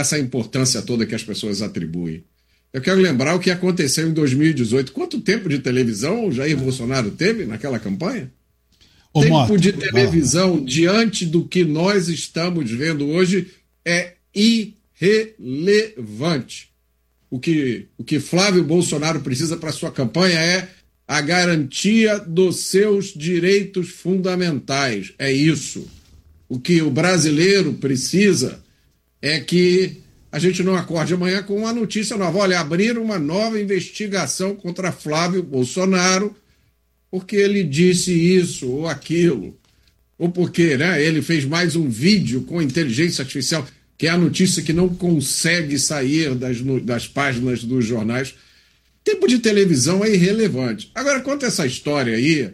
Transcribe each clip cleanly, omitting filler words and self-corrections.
essa importância toda que as pessoas atribuem. Eu quero lembrar o que aconteceu em 2018. Quanto tempo de televisão o Jair Bolsonaro teve naquela campanha? Tempo de televisão diante do que nós estamos vendo hoje é irrelevante. O que Flávio Bolsonaro precisa para sua campanha é a garantia dos seus direitos fundamentais. É isso. O que o brasileiro precisa é que a gente não acorde amanhã com uma notícia nova. Olha, abriram uma nova investigação contra Flávio Bolsonaro porque ele disse isso ou aquilo. Ou porque, né, ele fez mais um vídeo com inteligência artificial, que é a notícia que não consegue sair das páginas dos jornais. Tempo de televisão é irrelevante. Agora, quanto a essa história aí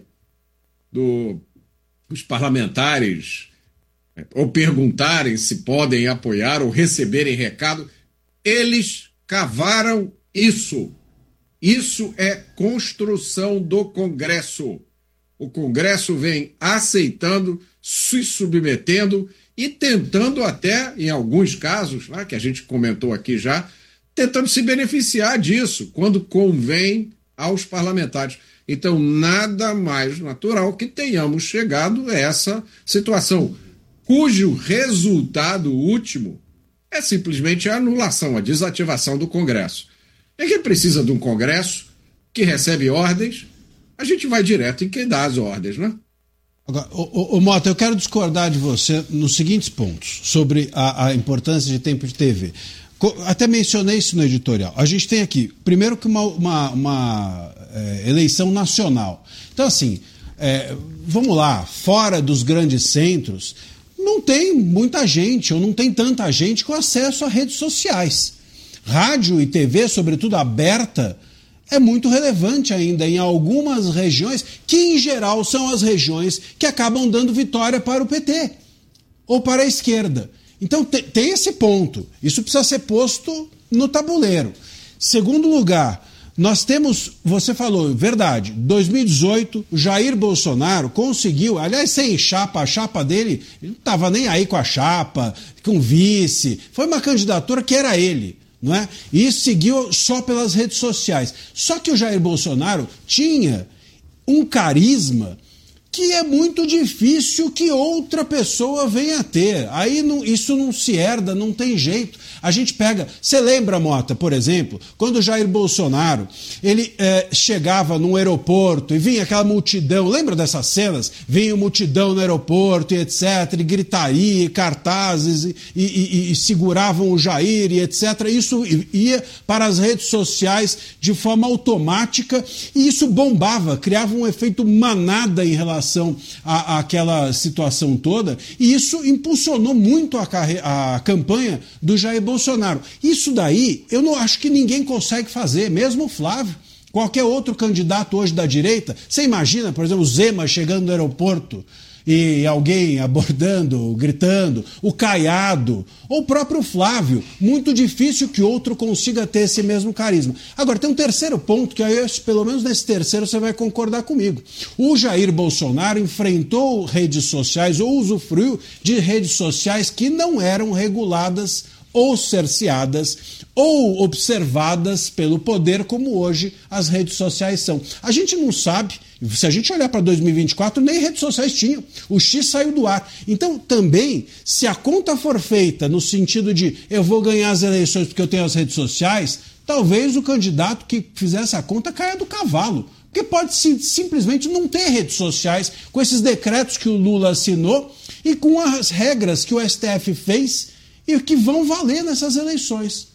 dos parlamentares ou perguntarem se podem apoiar ou receberem recado, eles cavaram isso. Isso é construção do Congresso. O Congresso vem aceitando, se submetendo e tentando até, em alguns casos, né, que a gente comentou aqui já, tentando se beneficiar disso, quando convém aos parlamentares. Então, nada mais natural que tenhamos chegado a essa situação, cujo resultado último é simplesmente a anulação, a desativação do Congresso. Ninguém precisa de um Congresso que recebe ordens, a gente vai direto em quem dá as ordens, né? Agora, Mota, eu quero discordar de você nos seguintes pontos, sobre a importância de tempo de TV. Até mencionei isso no editorial. A gente tem aqui, primeiro, que uma eleição nacional. Então, assim, vamos lá, fora dos grandes centros, não tem muita gente, ou não tem tanta gente com acesso a redes sociais. Rádio e TV, sobretudo aberta, é muito relevante ainda em algumas regiões, que em geral são as regiões que acabam dando vitória para o PT ou para a esquerda. Então tem esse ponto, isso precisa ser posto no tabuleiro. Segundo lugar, nós temos, você falou, verdade, 2018, Jair Bolsonaro conseguiu, aliás, sem chapa, a chapa dele, ele não estava nem aí com a chapa, com vice, foi uma candidatura que era ele. Não é? E isso seguiu só pelas redes sociais. Só que o Jair Bolsonaro tinha um carisma que é muito difícil que outra pessoa venha a ter. Aí isso não se herda, não tem jeito. A gente pega... Você lembra, Mota, por exemplo, quando o Jair Bolsonaro ele chegava num aeroporto e vinha aquela multidão, lembra dessas cenas? Vinha multidão no aeroporto e etc, e gritaria, e cartazes, e seguravam o Jair e etc. Isso ia para as redes sociais de forma automática e isso bombava, criava um efeito manada em relação àquela situação toda, e isso impulsionou muito a campanha do Jair Bolsonaro. Isso daí, eu não acho que ninguém consegue fazer, mesmo o Flávio. Qualquer outro candidato hoje da direita, você imagina, por exemplo, o Zema chegando no aeroporto e alguém abordando, gritando, o Caiado, ou o próprio Flávio. Muito difícil que outro consiga ter esse mesmo carisma. Agora, tem um terceiro ponto, que aí, pelo menos nesse terceiro você vai concordar comigo. O Jair Bolsonaro enfrentou redes sociais, ou usufruiu de redes sociais que não eram reguladas ou cerceadas ou observadas pelo poder, como hoje as redes sociais são. A gente não sabe, se a gente olhar para 2024, nem redes sociais tinham. O X saiu do ar. Então, também, se a conta for feita no sentido de eu vou ganhar as eleições porque eu tenho as redes sociais, talvez o candidato que fizesse a conta caia do cavalo. Porque pode simplesmente não ter redes sociais com esses decretos que o Lula assinou e com as regras que o STF fez e que vão valer nessas eleições.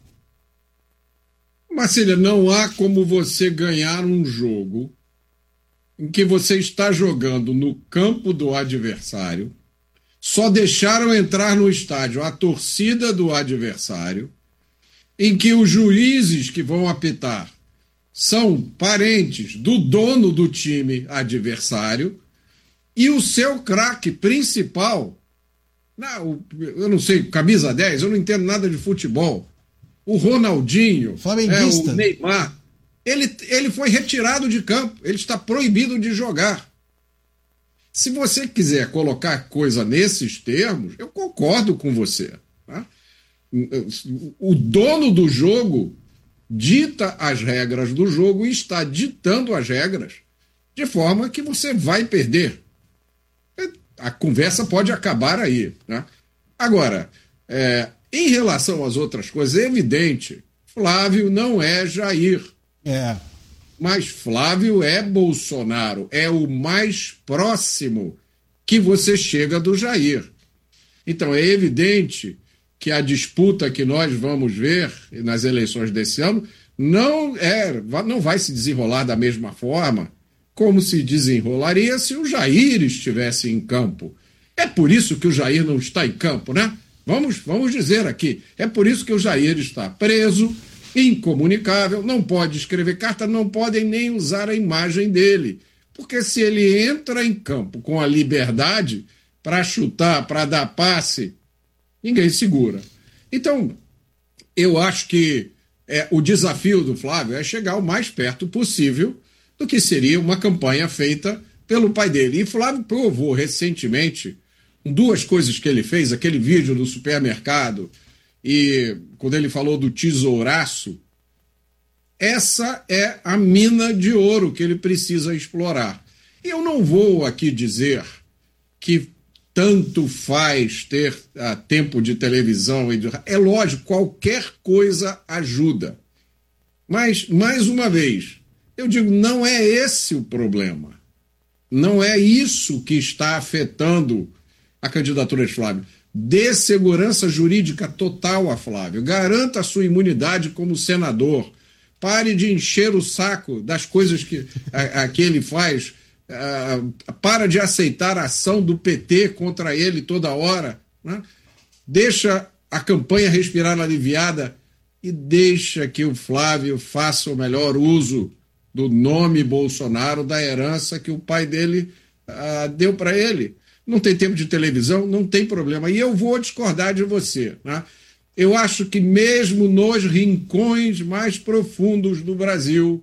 Marcília, não há como você ganhar um jogo em que você está jogando no campo do adversário, só deixaram entrar no estádio a torcida do adversário, em que os juízes que vão apitar são parentes do dono do time adversário e o seu craque principal, eu não sei, camisa 10, eu não entendo nada de futebol, o Ronaldinho, o Neymar, ele foi retirado de campo, ele está proibido de jogar. Se você quiser colocar coisa nesses termos, eu concordo com você. Tá? O dono do jogo dita as regras do jogo e está ditando as regras de forma que você vai perder. A conversa pode acabar aí, né? Agora, em relação às outras coisas, é evidente, Flávio não é Jair. Mas Flávio é Bolsonaro, é o mais próximo que você chega do Jair. Então é evidente que a disputa que nós vamos ver nas eleições desse ano não vai se desenrolar da mesma forma como se desenrolaria se o Jair estivesse em campo. É por isso que o Jair não está em campo, né? Vamos dizer aqui, é por isso que o Jair está preso, incomunicável, não pode escrever carta, não podem nem usar a imagem dele. Porque se ele entra em campo com a liberdade para chutar, para dar passe, ninguém segura. Então, eu acho que o desafio do Flávio é chegar o mais perto possível do que seria uma campanha feita pelo pai dele. E Flávio provou recentemente, duas coisas que ele fez, aquele vídeo do supermercado e quando ele falou do tesouraço, essa é a mina de ouro que ele precisa explorar. E eu não vou aqui dizer que tanto faz ter tempo de televisão. É lógico, qualquer coisa ajuda. Mas, mais uma vez, eu digo, não é esse o problema. Não é isso que está afetando a candidatura de Flávio. Dê segurança jurídica total a Flávio. Garanta a sua imunidade como senador. Pare de encher o saco das coisas que ele faz. Para de aceitar a ação do PT contra ele toda hora. Né? Deixa a campanha respirar aliviada e deixa que o Flávio faça o melhor uso do nome Bolsonaro, da herança que o pai dele deu para ele. Não tem tempo de televisão, não tem problema. E eu vou discordar de você. Né? Eu acho que mesmo nos rincões mais profundos do Brasil,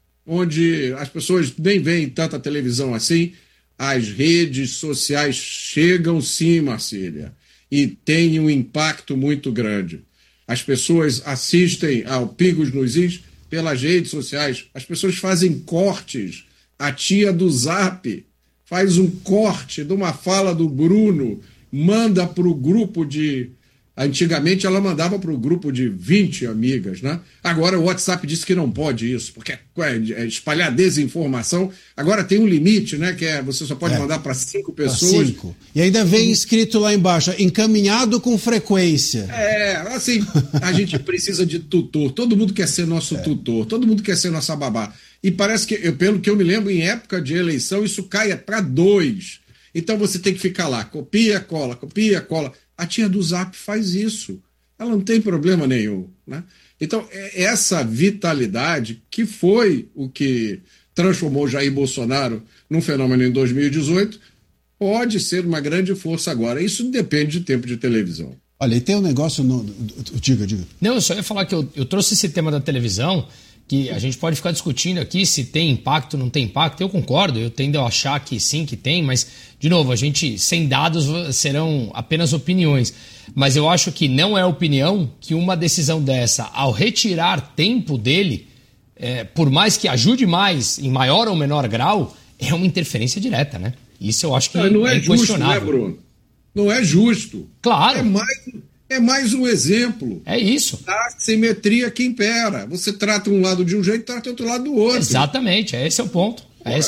onde as pessoas nem veem tanta televisão assim, as redes sociais chegam sim, Marcília, e têm um impacto muito grande. As pessoas assistem ao Pingos nos Is pelas redes sociais, as pessoas fazem cortes. A tia do Zap faz um corte de uma fala do Bruno, manda para o grupo de... Antigamente ela mandava para o grupo de 20 amigas, né? Agora o WhatsApp disse que não pode isso, porque é espalhar desinformação. Agora tem um limite, né? Que você só pode mandar para 5 pessoas. 5. E ainda vem escrito lá embaixo, encaminhado com frequência. Assim, a gente precisa de tutor. Todo mundo quer ser nosso tutor, todo mundo quer ser nossa babá. E parece que, pelo que eu me lembro, em época de eleição, isso cai para 2. Então você tem que ficar lá, copia, cola, copia, cola. A tia do Zap faz isso. Ela não tem problema nenhum. Né? Então, essa vitalidade, que foi o que transformou Jair Bolsonaro num fenômeno em 2018, pode ser uma grande força agora. Isso depende de tempo de televisão. Olha, e tem um negócio... Diga. Não, eu só ia falar que eu trouxe esse tema da televisão, que a gente pode ficar discutindo aqui se tem impacto, não tem impacto. Eu concordo, eu tendo a achar que sim, que tem, mas, de novo, sem dados serão apenas opiniões. Mas eu acho que não é opinião que uma decisão dessa, ao retirar tempo dele, por mais que ajude mais, em maior ou menor grau, é uma interferência direta, né? Isso eu acho que não é inquestionável. Justo, né, Bruno? Não é justo. Claro. É mais um exemplo. É isso. Da simetria que impera. Você trata um lado de um jeito e trata outro lado do outro. Exatamente, esse é o ponto.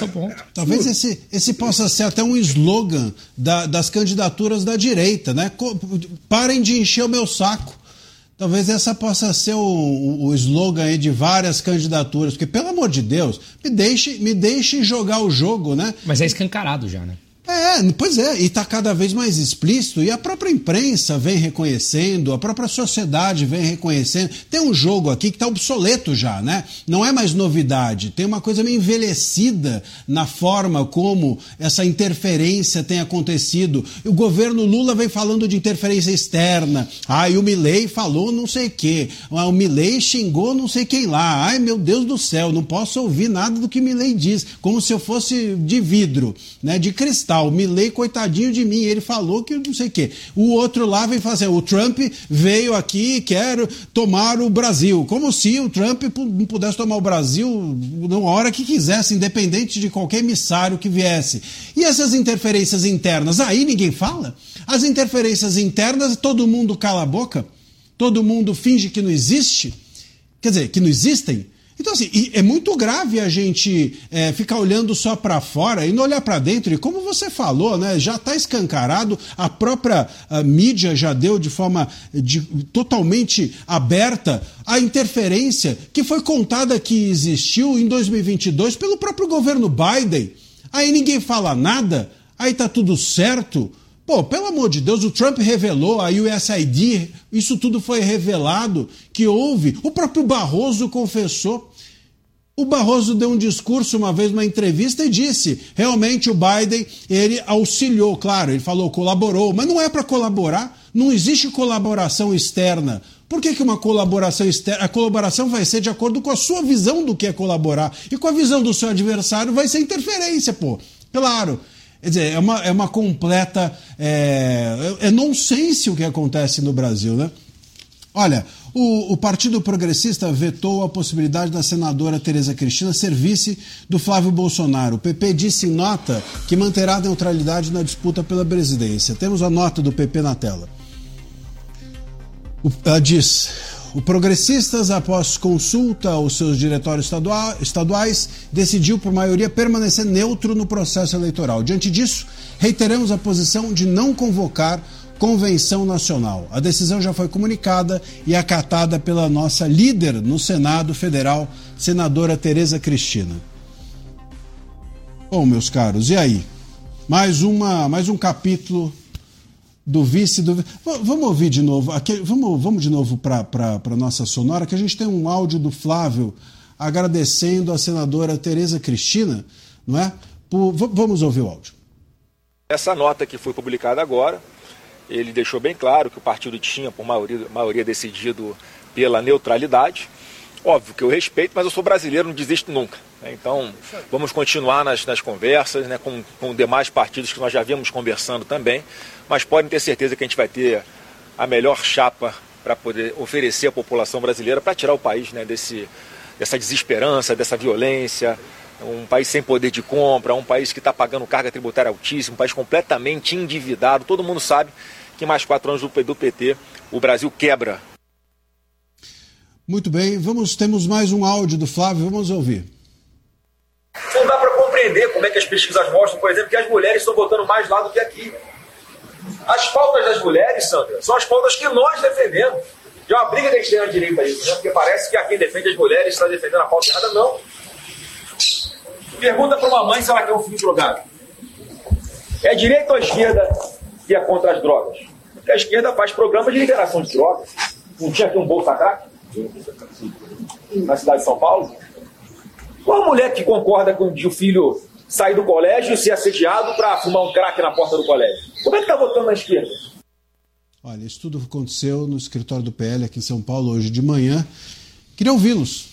Talvez esse possa ser até um slogan das candidaturas da direita, né? Parem de encher o meu saco. Talvez essa possa ser o slogan aí de várias candidaturas, porque, pelo amor de Deus, me deixe jogar o jogo, né? Mas é escancarado já, né? Pois é, e está cada vez mais explícito, e a própria imprensa vem reconhecendo, a própria sociedade vem reconhecendo. Tem um jogo aqui que está obsoleto já, né? Não é mais novidade, tem uma coisa meio envelhecida na forma como essa interferência tem acontecido. O governo Lula vem falando de interferência externa, e o Milei falou não sei o quê, o Milei xingou não sei quem lá, ai meu Deus do céu, não posso ouvir nada do que Milei diz, como se eu fosse de vidro, né? De cristal. o Milei, coitadinho de mim, ele falou que não sei o quê. O outro lá vem fazer, o Trump veio aqui e quer tomar o Brasil. Como se o Trump não pudesse tomar o Brasil na hora que quisesse, independente de qualquer emissário que viesse. E essas interferências internas, aí ninguém fala? As interferências internas, todo mundo cala a boca? Todo mundo finge que não existe? Quer dizer, que não existem? Então, assim, é muito grave a gente ficar olhando só para fora e não olhar para dentro. E como você falou, né, já está escancarado, a própria mídia já deu de forma totalmente aberta a interferência que foi contada que existiu em 2022 pelo próprio governo Biden. Aí ninguém fala nada, aí tá tudo certo. Pô, pelo amor de Deus, o Trump revelou, a USAID, isso tudo foi revelado, que houve. O próprio Barroso confessou. O Barroso deu um discurso uma vez, numa entrevista, e disse, realmente o Biden, ele auxiliou, claro, ele falou, colaborou, mas não é para colaborar, não existe colaboração externa. Por que uma colaboração externa? A colaboração vai ser de acordo com a sua visão do que é colaborar, e com a visão do seu adversário vai ser interferência, pô. Claro. Quer dizer, é uma completa... É nonsense o que acontece no Brasil, né? Olha, o Partido Progressista vetou a possibilidade da senadora Tereza Cristina ser vice do Flávio Bolsonaro. O PP disse em nota que manterá a neutralidade na disputa pela presidência. Temos a nota do PP na tela. Ela diz... O Progressistas, após consulta aos seus diretórios estaduais, decidiu por maioria permanecer neutro no processo eleitoral. Diante disso, reiteramos a posição de não convocar convenção nacional. A decisão já foi comunicada e acatada pela nossa líder no Senado Federal, senadora Tereza Cristina. Bom, meus caros, e aí? Mais um capítulo... do vice, vamos ouvir de novo, vamos de novo para a nossa sonora, que a gente tem um áudio do Flávio agradecendo a senadora Tereza Cristina, não é? Vamos ouvir o áudio. Essa nota que foi publicada agora, ele deixou bem claro que o partido tinha, por maioria decidido pela neutralidade. Óbvio que eu respeito, mas eu sou brasileiro, não desisto nunca. Então, vamos continuar nas conversas, né, com demais partidos que nós já vimos conversando também, mas podem ter certeza que a gente vai ter a melhor chapa para poder oferecer à população brasileira para tirar o país, né, dessa desesperança, dessa violência, um país sem poder de compra, um país que está pagando carga tributária altíssima, um país completamente endividado. Todo mundo sabe que mais 4 anos do PT, o Brasil quebra. Muito bem, temos mais um áudio do Flávio, vamos ouvir. Não dá para compreender como é que as pesquisas mostram, por exemplo, que as mulheres estão votando mais lá do que aqui. As pautas das mulheres, Sandra, são as pautas que nós defendemos. Já é uma briga da extrema-direita isso, né? Porque parece que quem defende as mulheres está defendendo a pauta errada. Não. Pergunta para uma mãe se ela quer um filho drogado. É a direita ou a esquerda que é contra as drogas? Porque a esquerda faz programas de liberação de drogas. Não tinha aqui um Bolsa Crack na cidade de São Paulo? Qual a mulher que concorda com o filho sair do colégio e ser assediado para fumar um crack na porta do colégio? Como é que está votando na esquerda? Olha, isso tudo aconteceu no escritório do PL aqui em São Paulo hoje de manhã. Queria ouvi-los.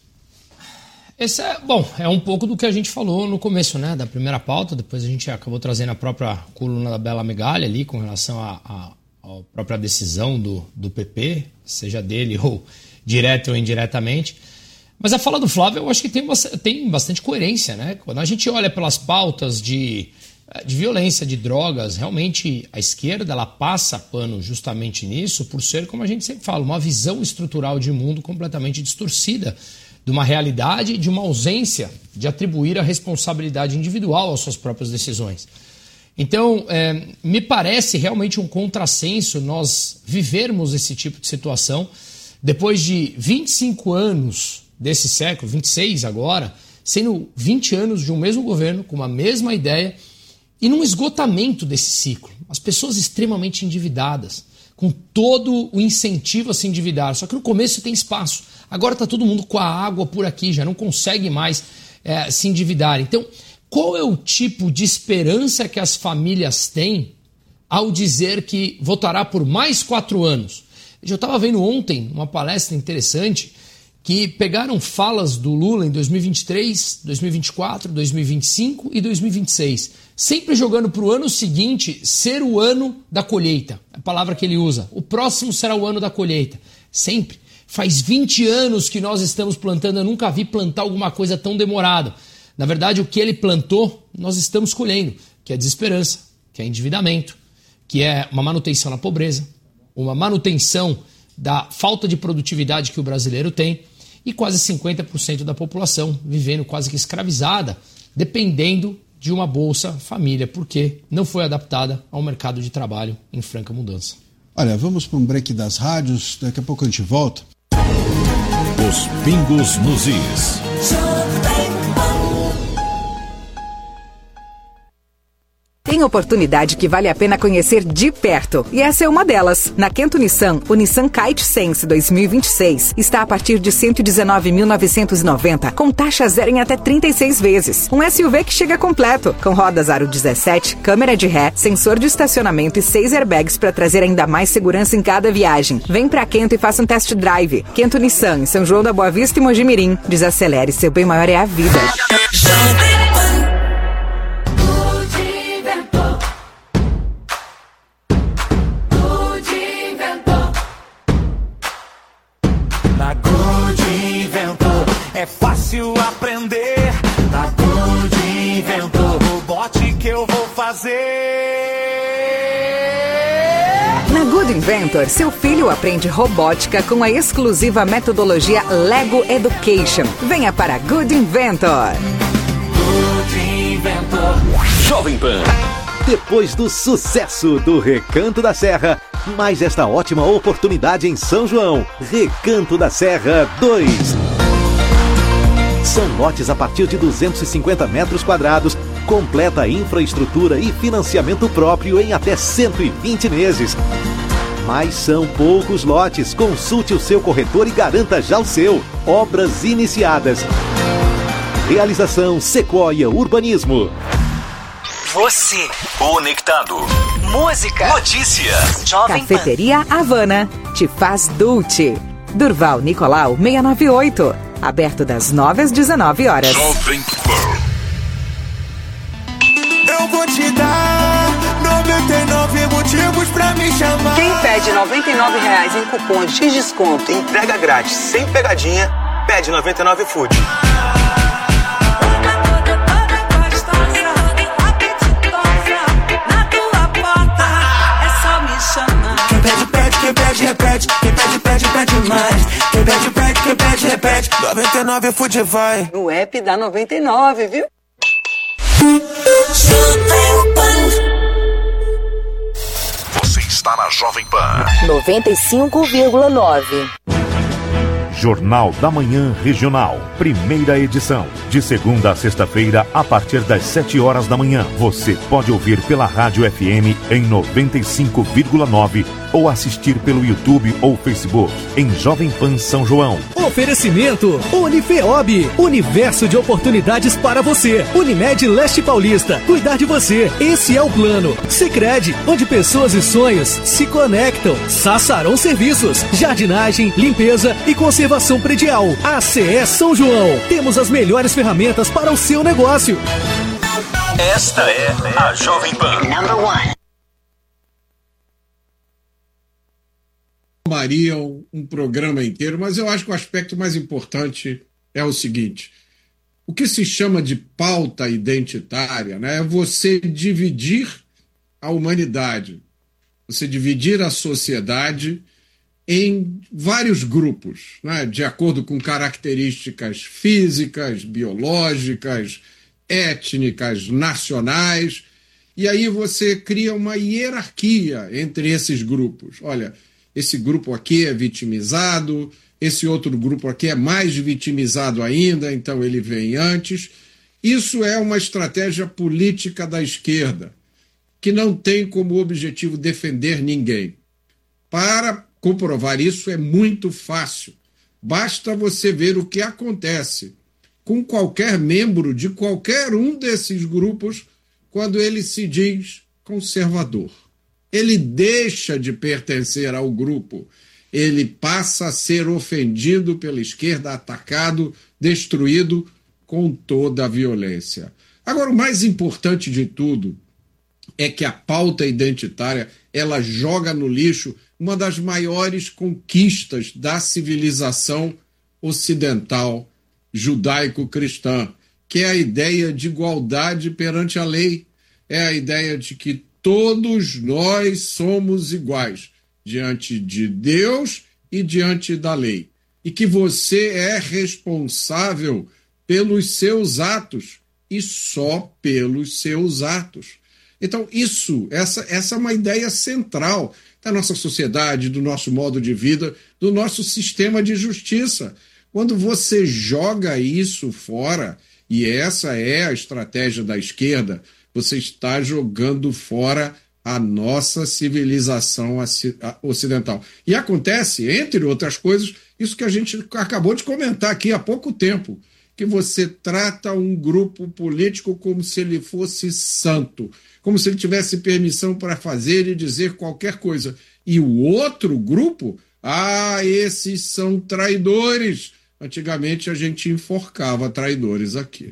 Esse é um pouco do que a gente falou no começo, né, da primeira pauta. Depois a gente acabou trazendo a própria coluna da Bela Megalha ali com relação à própria decisão do PP, seja dele ou direto ou indiretamente. Mas a fala do Flávio eu acho que tem bastante coerência, né? Quando a gente olha pelas pautas de violência, de drogas, realmente a esquerda ela passa pano justamente nisso por ser, como a gente sempre fala, uma visão estrutural de mundo completamente distorcida de uma realidade, de uma ausência de atribuir a responsabilidade individual às suas próprias decisões. Então, me parece realmente um contrassenso nós vivermos esse tipo de situação depois de 25 anos desse século, 26 agora, sendo 20 anos de um mesmo governo, com uma mesma ideia, e num esgotamento desse ciclo. As pessoas extremamente endividadas, com todo o incentivo a se endividar, só que no começo tem espaço. Agora está todo mundo com a água por aqui, já não consegue mais se endividar. Então, qual é o tipo de esperança que as famílias têm ao dizer que votará por mais 4 anos? Eu estava vendo ontem uma palestra interessante que pegaram falas do Lula em 2023, 2024, 2025 e 2026, sempre jogando para o ano seguinte ser o ano da colheita, a palavra que ele usa. O próximo será o ano da colheita, sempre. Faz 20 anos que nós estamos plantando, eu nunca vi plantar alguma coisa tão demorada. Na verdade, o que ele plantou, nós estamos colhendo, que é desesperança, que é endividamento, que é uma manutenção na pobreza, uma manutenção da falta de produtividade que o brasileiro tem e quase 50% da população vivendo quase que escravizada, dependendo de uma Bolsa Família, porque não foi adaptada ao mercado de trabalho em franca mudança. Olha, vamos para um break das rádios, daqui a pouco a gente volta. Os pingos nos is. Tem oportunidade que vale a pena conhecer de perto, e essa é uma delas. Na Kento Nissan, o Nissan Kite Sense 2026 está a partir de R$ 119.990, com taxa zero em até 36 vezes. Um SUV que chega completo, com rodas aro 17, câmera de ré, sensor de estacionamento e 6 airbags para trazer ainda mais segurança em cada viagem. Vem pra Kento e faça um test drive. Kento Nissan, em São João da Boa Vista e Mojimirim. Desacelere, seu bem maior é a vida. É fácil aprender, na Good Inventor, robote que eu vou fazer. Na Good Inventor, seu filho aprende robótica com a exclusiva metodologia Lego Education. Venha para Good Inventor. Good Inventor. Jovem Pan. Depois do sucesso do Recanto da Serra, mais esta ótima oportunidade em São João. Recanto da Serra 2. São lotes a partir de 250 metros quadrados, completa infraestrutura e financiamento próprio em até 120 meses. Mas são poucos lotes. Consulte o seu corretor e garanta já o seu. Obras iniciadas. Realização Sequoia Urbanismo. Você conectado. Música. Notícia. Jovem Cafeteria Havana te faz Dulce. Durval Nicolau 698. Aberto das 9 às 19 horas. Jovem Pan. Eu vou te dar 99 motivos pra me chamar. Quem pede R$99 em cupons de desconto e entrega grátis sem pegadinha, pede 99 Food. Quem pede, pede, quem pede, repete. Quem pede, pede, pede mais. Quem pede, pede, quem pede, repete. 99 Food vai. No app dá 99, viu? Você está na Jovem Pan. 95,9. Jornal da Manhã Regional. Primeira edição. De segunda a sexta-feira, a partir das 7 horas da manhã. Você pode ouvir pela Rádio FM em 95,9 ou assistir pelo YouTube ou Facebook em Jovem Pan São João. Oferecimento Unifeob, universo de oportunidades para você. Unimed Leste Paulista, cuidar de você, esse é o plano. Sicredi, onde pessoas e sonhos se conectam. Sassarão Serviços, jardinagem, limpeza e conservação predial. ACE São João, temos as melhores ferramentas para o seu negócio. Esta é a Jovem Pan. Number 1. Tomariam um programa inteiro, mas eu acho que o aspecto mais importante é o seguinte: o que se chama de pauta identitária, né, é você dividir a humanidade, você dividir a sociedade em vários grupos, né, de acordo com características físicas, biológicas, étnicas, nacionais, e aí você cria uma hierarquia entre esses grupos. Olha, esse grupo aqui é vitimizado, esse outro grupo aqui é mais vitimizado ainda, então ele vem antes. Isso é uma estratégia política da esquerda, que não tem como objetivo defender ninguém. Para comprovar isso é muito fácil. Basta você ver o que acontece com qualquer membro de qualquer um desses grupos quando ele se diz conservador. Ele deixa de pertencer ao grupo. ele passa a ser ofendido pela esquerda, atacado, destruído com toda a violência. Agora, o mais importante de tudo é que a pauta identitária, ela joga no lixo uma das maiores conquistas da civilização ocidental judaico-cristã, que é a ideia de igualdade perante a lei. É a ideia de que todos nós somos iguais diante de Deus e diante da lei. E que você é responsável pelos seus atos e só pelos seus atos. Então, essa é uma ideia central da nossa sociedade, do nosso modo de vida, do nosso sistema de justiça. Quando você joga isso fora, e essa é a estratégia da esquerda, você está jogando fora a nossa civilização ocidental. E acontece, entre outras coisas, isso que a gente acabou de comentar aqui há pouco tempo, que você trata um grupo político como se ele fosse santo, como se ele tivesse permissão para fazer e dizer qualquer coisa. E o outro grupo, esses são traidores. Antigamente a gente enforcava traidores aqui.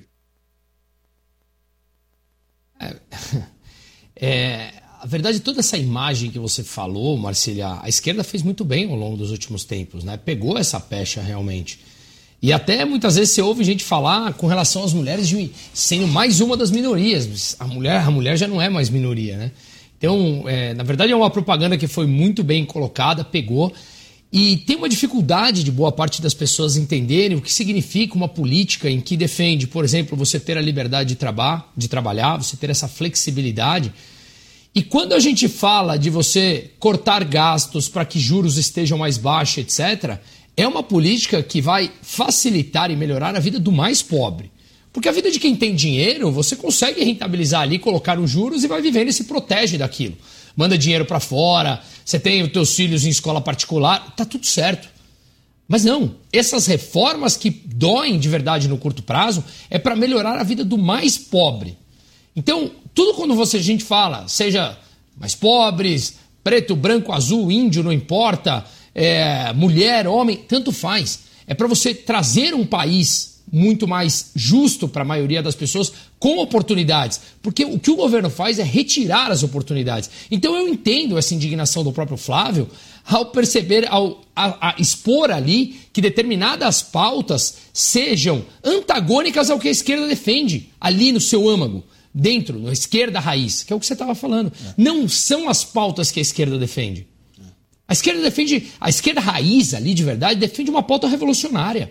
A verdade, toda essa imagem que você falou, Marcília, a esquerda fez muito bem ao longo dos últimos tempos, né? Pegou essa pecha realmente. E até muitas vezes você ouve gente falar com relação às mulheres sendo mais uma das minorias. A mulher já não é mais minoria, né? Então, na verdade é uma propaganda que foi muito bem colocada, pegou. E tem uma dificuldade de boa parte das pessoas entenderem o que significa uma política em que defende, por exemplo, você ter a liberdade de trabalhar, você ter essa flexibilidade. E quando a gente fala de você cortar gastos para que juros estejam mais baixos, etc., é uma política que vai facilitar e melhorar a vida do mais pobre. Porque a vida de quem tem dinheiro, você consegue rentabilizar ali, colocar os juros e vai vivendo e se protege daquilo. Manda dinheiro para fora, você tem os teus filhos em escola particular, tá tudo certo. Mas não, essas reformas que doem de verdade no curto prazo é para melhorar a vida do mais pobre. Então, tudo quando a gente fala, seja mais pobres, preto, branco, azul, índio, não importa, mulher, homem, tanto faz. É para você trazer um país muito mais justo para a maioria das pessoas, com oportunidades. Porque o que o governo faz é retirar as oportunidades. Então eu entendo essa indignação do próprio Flávio ao perceber, a expor ali que determinadas pautas sejam antagônicas ao que a esquerda defende, ali no seu âmago, dentro, na esquerda raiz, que é o que você estava falando. Não são as pautas que a esquerda defende. A esquerda raiz ali, de verdade, defende uma pauta revolucionária.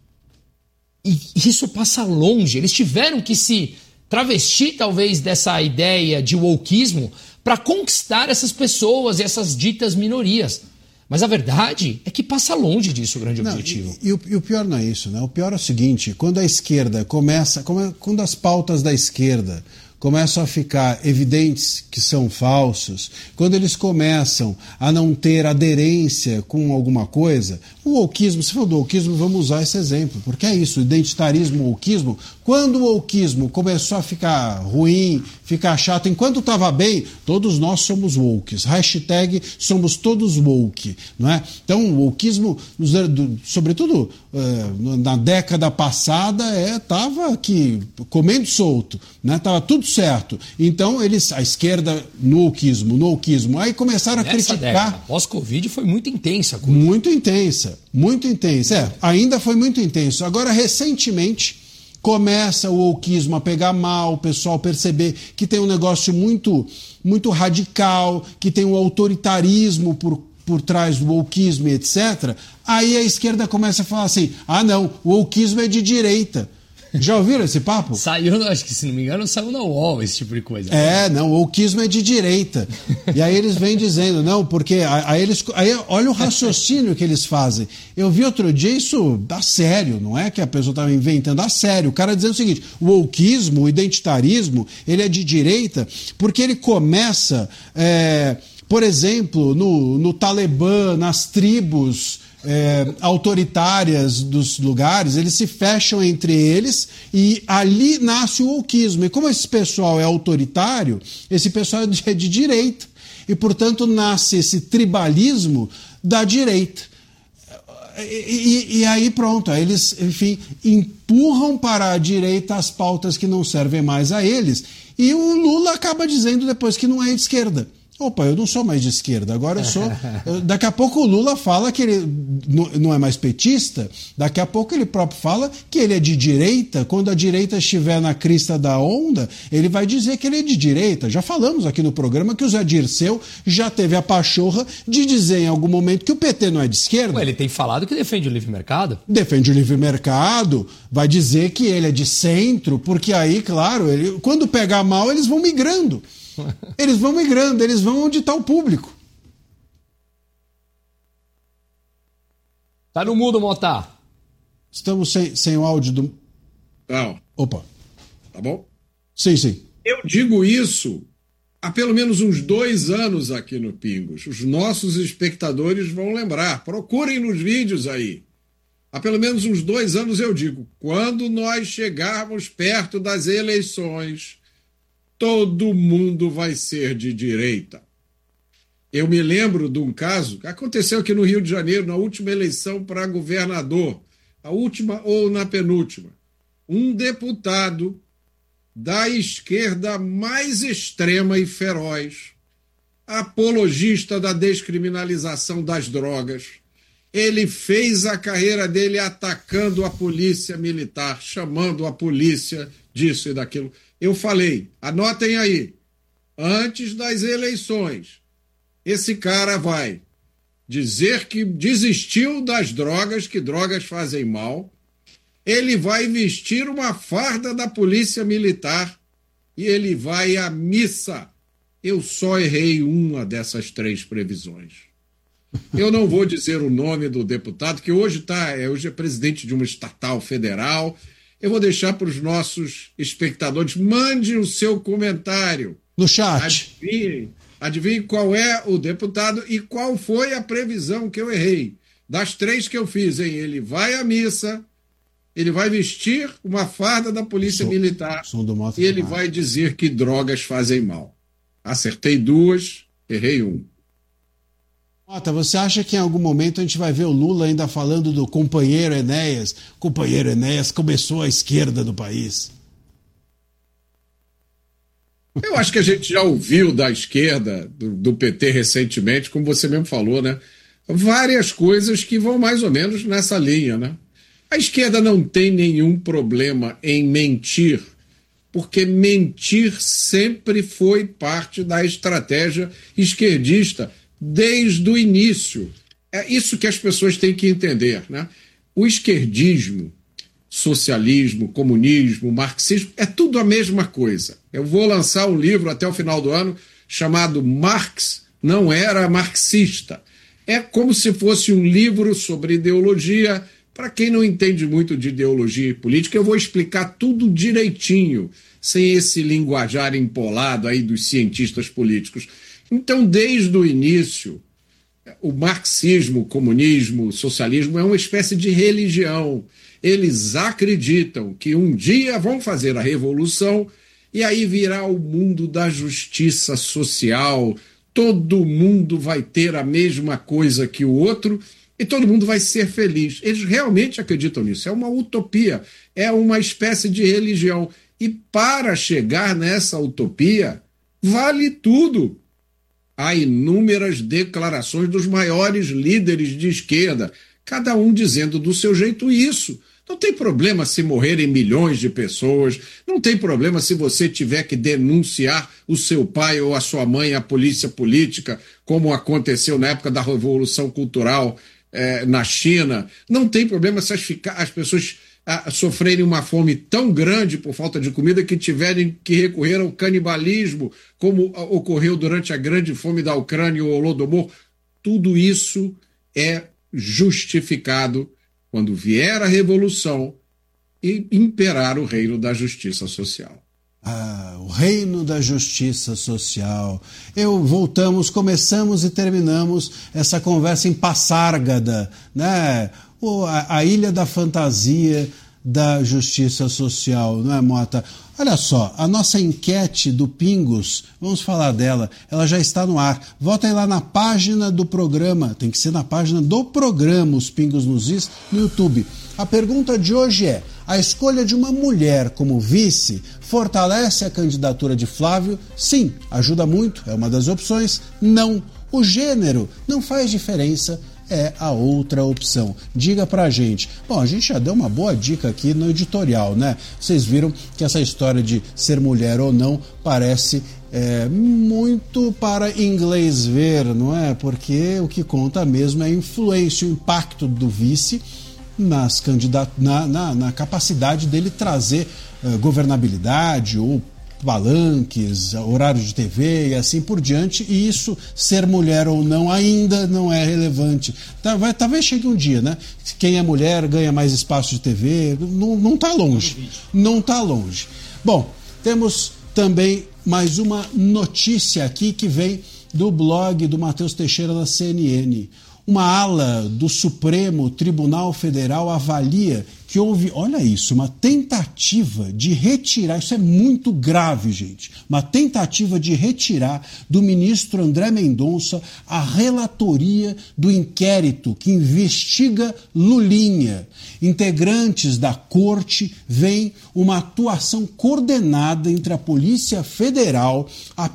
E isso passa longe. Eles tiveram que se travestir, talvez, dessa ideia de wokeismo para conquistar essas pessoas e essas ditas minorias. Mas a verdade é que passa longe disso o grande objetivo. E o pior não é isso, né? O pior é o seguinte, quando a esquerda quando as pautas da esquerda começam a ficar evidentes que são falsos, quando eles começam a não ter aderência com alguma coisa, o wokeismo, se for do wokeismo, vamos usar esse exemplo, porque é isso, identitarismo, wokeismo, quando o wokeismo começou a ficar ruim, ficar chato, enquanto estava bem, todos nós somos wokes, hashtag somos todos woke, não é? Então o wokeismo, sobretudo na década passada, estava aqui comendo solto, né? Estava tudo certo. Então a esquerda no wokeismo, aí começaram a criticar. Década, pós-Covid foi muito intensa. Muito intensa. Ainda foi muito intenso. Agora, recentemente, começa o wokeismo a pegar mal, o pessoal perceber que tem um negócio muito, muito radical, que tem um autoritarismo por trás do wokeismo, etc. Aí a esquerda começa a falar assim, não, o wokeismo é de direita. Já ouviram esse papo? Saiu, acho que se não me engano, saiu na UOL esse tipo de coisa. Não, o wokeismo é de direita. E aí eles vêm dizendo, não, porque aí olha o raciocínio que eles fazem. Eu vi outro dia isso a sério, não é que a pessoa estava inventando, a sério. O cara dizendo o seguinte, o wokeismo, o identitarismo, ele é de direita porque ele começa, por exemplo, no Talibã, nas tribos autoritárias dos lugares, eles se fecham entre eles e ali nasce o wokeismo. E como esse pessoal é autoritário, esse pessoal é de direita. E, portanto, nasce esse tribalismo da direita. E aí pronto, aí eles, enfim, empurram para a direita as pautas que não servem mais a eles, e o Lula acaba dizendo depois que não é de esquerda. Opa, eu não sou mais de esquerda, agora eu sou... Daqui a pouco o Lula fala que ele não é mais petista, daqui a pouco ele próprio fala que ele é de direita. Quando a direita estiver na crista da onda, ele vai dizer que ele é de direita. Já falamos aqui no programa que o Zé Dirceu já teve a pachorra de dizer em algum momento que o PT não é de esquerda. Ué, ele tem falado que defende o livre mercado. Defende o livre mercado, vai dizer que ele é de centro, porque aí, claro, quando pegar mal, eles vão migrando. Eles vão migrando, eles vão onde está o público. Tá no mudo, Mota. Estamos sem o áudio do... Não. Opa. Tá bom? Sim. Eu digo isso há pelo menos uns 2 anos aqui no Pingos. Os nossos espectadores vão lembrar. Procurem nos vídeos aí. Há pelo menos uns 2 anos eu digo, quando nós chegarmos perto das eleições, todo mundo vai ser de direita. Eu me lembro de um caso que aconteceu aqui no Rio de Janeiro, na última eleição para governador, a última ou na penúltima. Um deputado da esquerda mais extrema e feroz, apologista da descriminalização das drogas, ele fez a carreira dele atacando a polícia militar, chamando a polícia disso e daquilo. Eu falei, anotem aí, antes das eleições, esse cara vai dizer que desistiu das drogas, que drogas fazem mal, ele vai vestir uma farda da polícia militar e ele vai à missa. Eu só errei uma dessas 3 previsões. Eu não vou dizer o nome do deputado, que hoje é presidente de uma estatal federal. Eu vou deixar para os nossos espectadores. Mande o seu comentário. No chat. Adivinhe qual é o deputado e qual foi a previsão que eu errei. Das 3 que eu fiz, hein? Ele vai à missa, ele vai vestir uma farda da polícia militar e ele vai dizer que drogas fazem mal. Acertei 2, errei 1. Mota, você acha que em algum momento a gente vai ver o Lula ainda falando do companheiro Enéas? Companheiro Enéas começou a esquerda do país. Eu acho que a gente já ouviu da esquerda, do PT recentemente, como você mesmo falou, né? Várias coisas que vão mais ou menos nessa linha, né? A esquerda não tem nenhum problema em mentir, porque mentir sempre foi parte da estratégia esquerdista desde o início. É isso que as pessoas têm que entender, né? O esquerdismo, socialismo, comunismo, marxismo, é tudo a mesma coisa. Eu vou lançar um livro até o final do ano chamado Marx Não Era Marxista. É como se fosse um livro sobre ideologia. Para quem não entende muito de ideologia e política, eu vou explicar tudo direitinho, sem esse linguajar empolado aí dos cientistas políticos. Então, desde o início, o marxismo, o comunismo, o socialismo é uma espécie de religião. Eles acreditam que um dia vão fazer a revolução e aí virá o mundo da justiça social, todo mundo vai ter a mesma coisa que o outro e todo mundo vai ser feliz. Eles realmente acreditam nisso. É uma utopia, é uma espécie de religião. E para chegar nessa utopia, vale tudo. Há inúmeras declarações dos maiores líderes de esquerda, cada um dizendo do seu jeito isso. Não tem problema se morrerem milhões de pessoas, não tem problema se você tiver que denunciar o seu pai ou a sua mãe à polícia política, como aconteceu na época da Revolução Cultural na China. Não tem problema se as pessoas sofrerem uma fome tão grande por falta de comida que tiverem que recorrer ao canibalismo, como ocorreu durante a grande fome da Ucrânia ou Holodomor. Tudo isso é justificado quando vier a revolução e imperar o reino da justiça social. O reino da justiça social. Começamos e terminamos essa conversa em Passárgada, né? A ilha da fantasia da justiça social, não é, Mota? Olha só, a nossa enquete do Pingos, vamos falar dela, ela já está no ar. Volta aí lá na página do programa, tem que ser na página do programa, os Pingos nos Is, no YouTube. A pergunta de hoje é: a escolha de uma mulher como vice fortalece a candidatura de Flávio? Sim, ajuda muito, é uma das opções. Não, o gênero não faz diferença, é a outra opção. Diga pra gente. Bom, a gente já deu uma boa dica aqui no editorial, né? Vocês viram que essa história de ser mulher ou não parece muito para inglês ver, não é? Porque o que conta mesmo é a influência, o impacto do vice nas na capacidade dele trazer governabilidade ou palanques, horários de TV e assim por diante, e isso, ser mulher ou não, ainda não é relevante. Talvez chegue um dia, né? Quem é mulher ganha mais espaço de TV, não está longe. Não está longe. Bom, temos também mais uma notícia aqui que vem do blog do Matheus Teixeira da CNN. Uma ala do Supremo Tribunal Federal avalia que houve, olha isso, uma tentativa de retirar, isso é muito grave, gente, uma tentativa de retirar do ministro André Mendonça a relatoria do inquérito que investiga Lulinha. Integrantes da corte veem uma atuação coordenada entre a Polícia Federal, a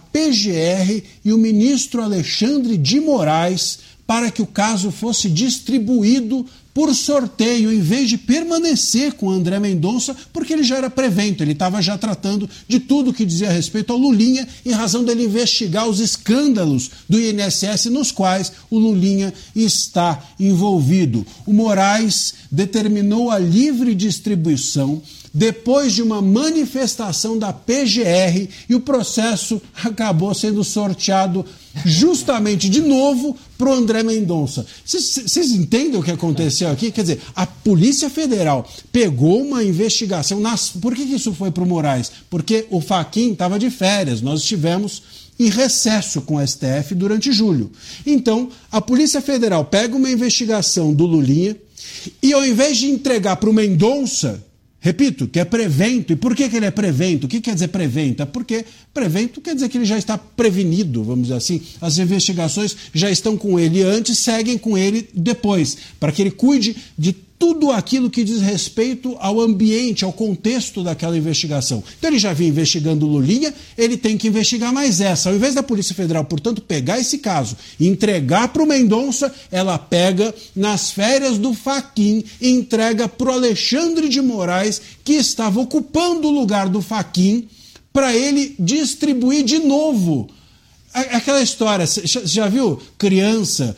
PGR e o ministro Alexandre de Moraes para que o caso fosse distribuído por sorteio, em vez de permanecer com André Mendonça, porque ele já era prevento, ele estava já tratando de tudo que dizia respeito ao Lulinha, em razão dele investigar os escândalos do INSS nos quais o Lulinha está envolvido. O Moraes determinou a livre distribuição depois de uma manifestação da PGR e o processo acabou sendo sorteado justamente de novo para o André Mendonça. Vocês entendem o que aconteceu aqui? Quer dizer, a Polícia Federal pegou uma investigação. Por que isso foi para o Moraes? Porque o Fachin estava de férias, nós estivemos em recesso com o STF durante julho. Então, a Polícia Federal pega uma investigação do Lulinha e, ao invés de entregar para o Mendonça, repito, que é prevento. E por que ele é prevento? O que quer dizer prevento? É porque prevento quer dizer que ele já está prevenido, vamos dizer assim. As investigações já estão com ele antes, seguem com ele depois, para que ele cuide de tudo aquilo que diz respeito ao ambiente, ao contexto daquela investigação. Então ele já vinha investigando o Lulinha, ele tem que investigar mais essa. Ao invés da Polícia Federal, portanto, pegar esse caso e entregar para o Mendonça, ela pega nas férias do Fachin e entrega para o Alexandre de Moraes, que estava ocupando o lugar do Fachin, para ele distribuir de novo. Aquela história, você já viu criança,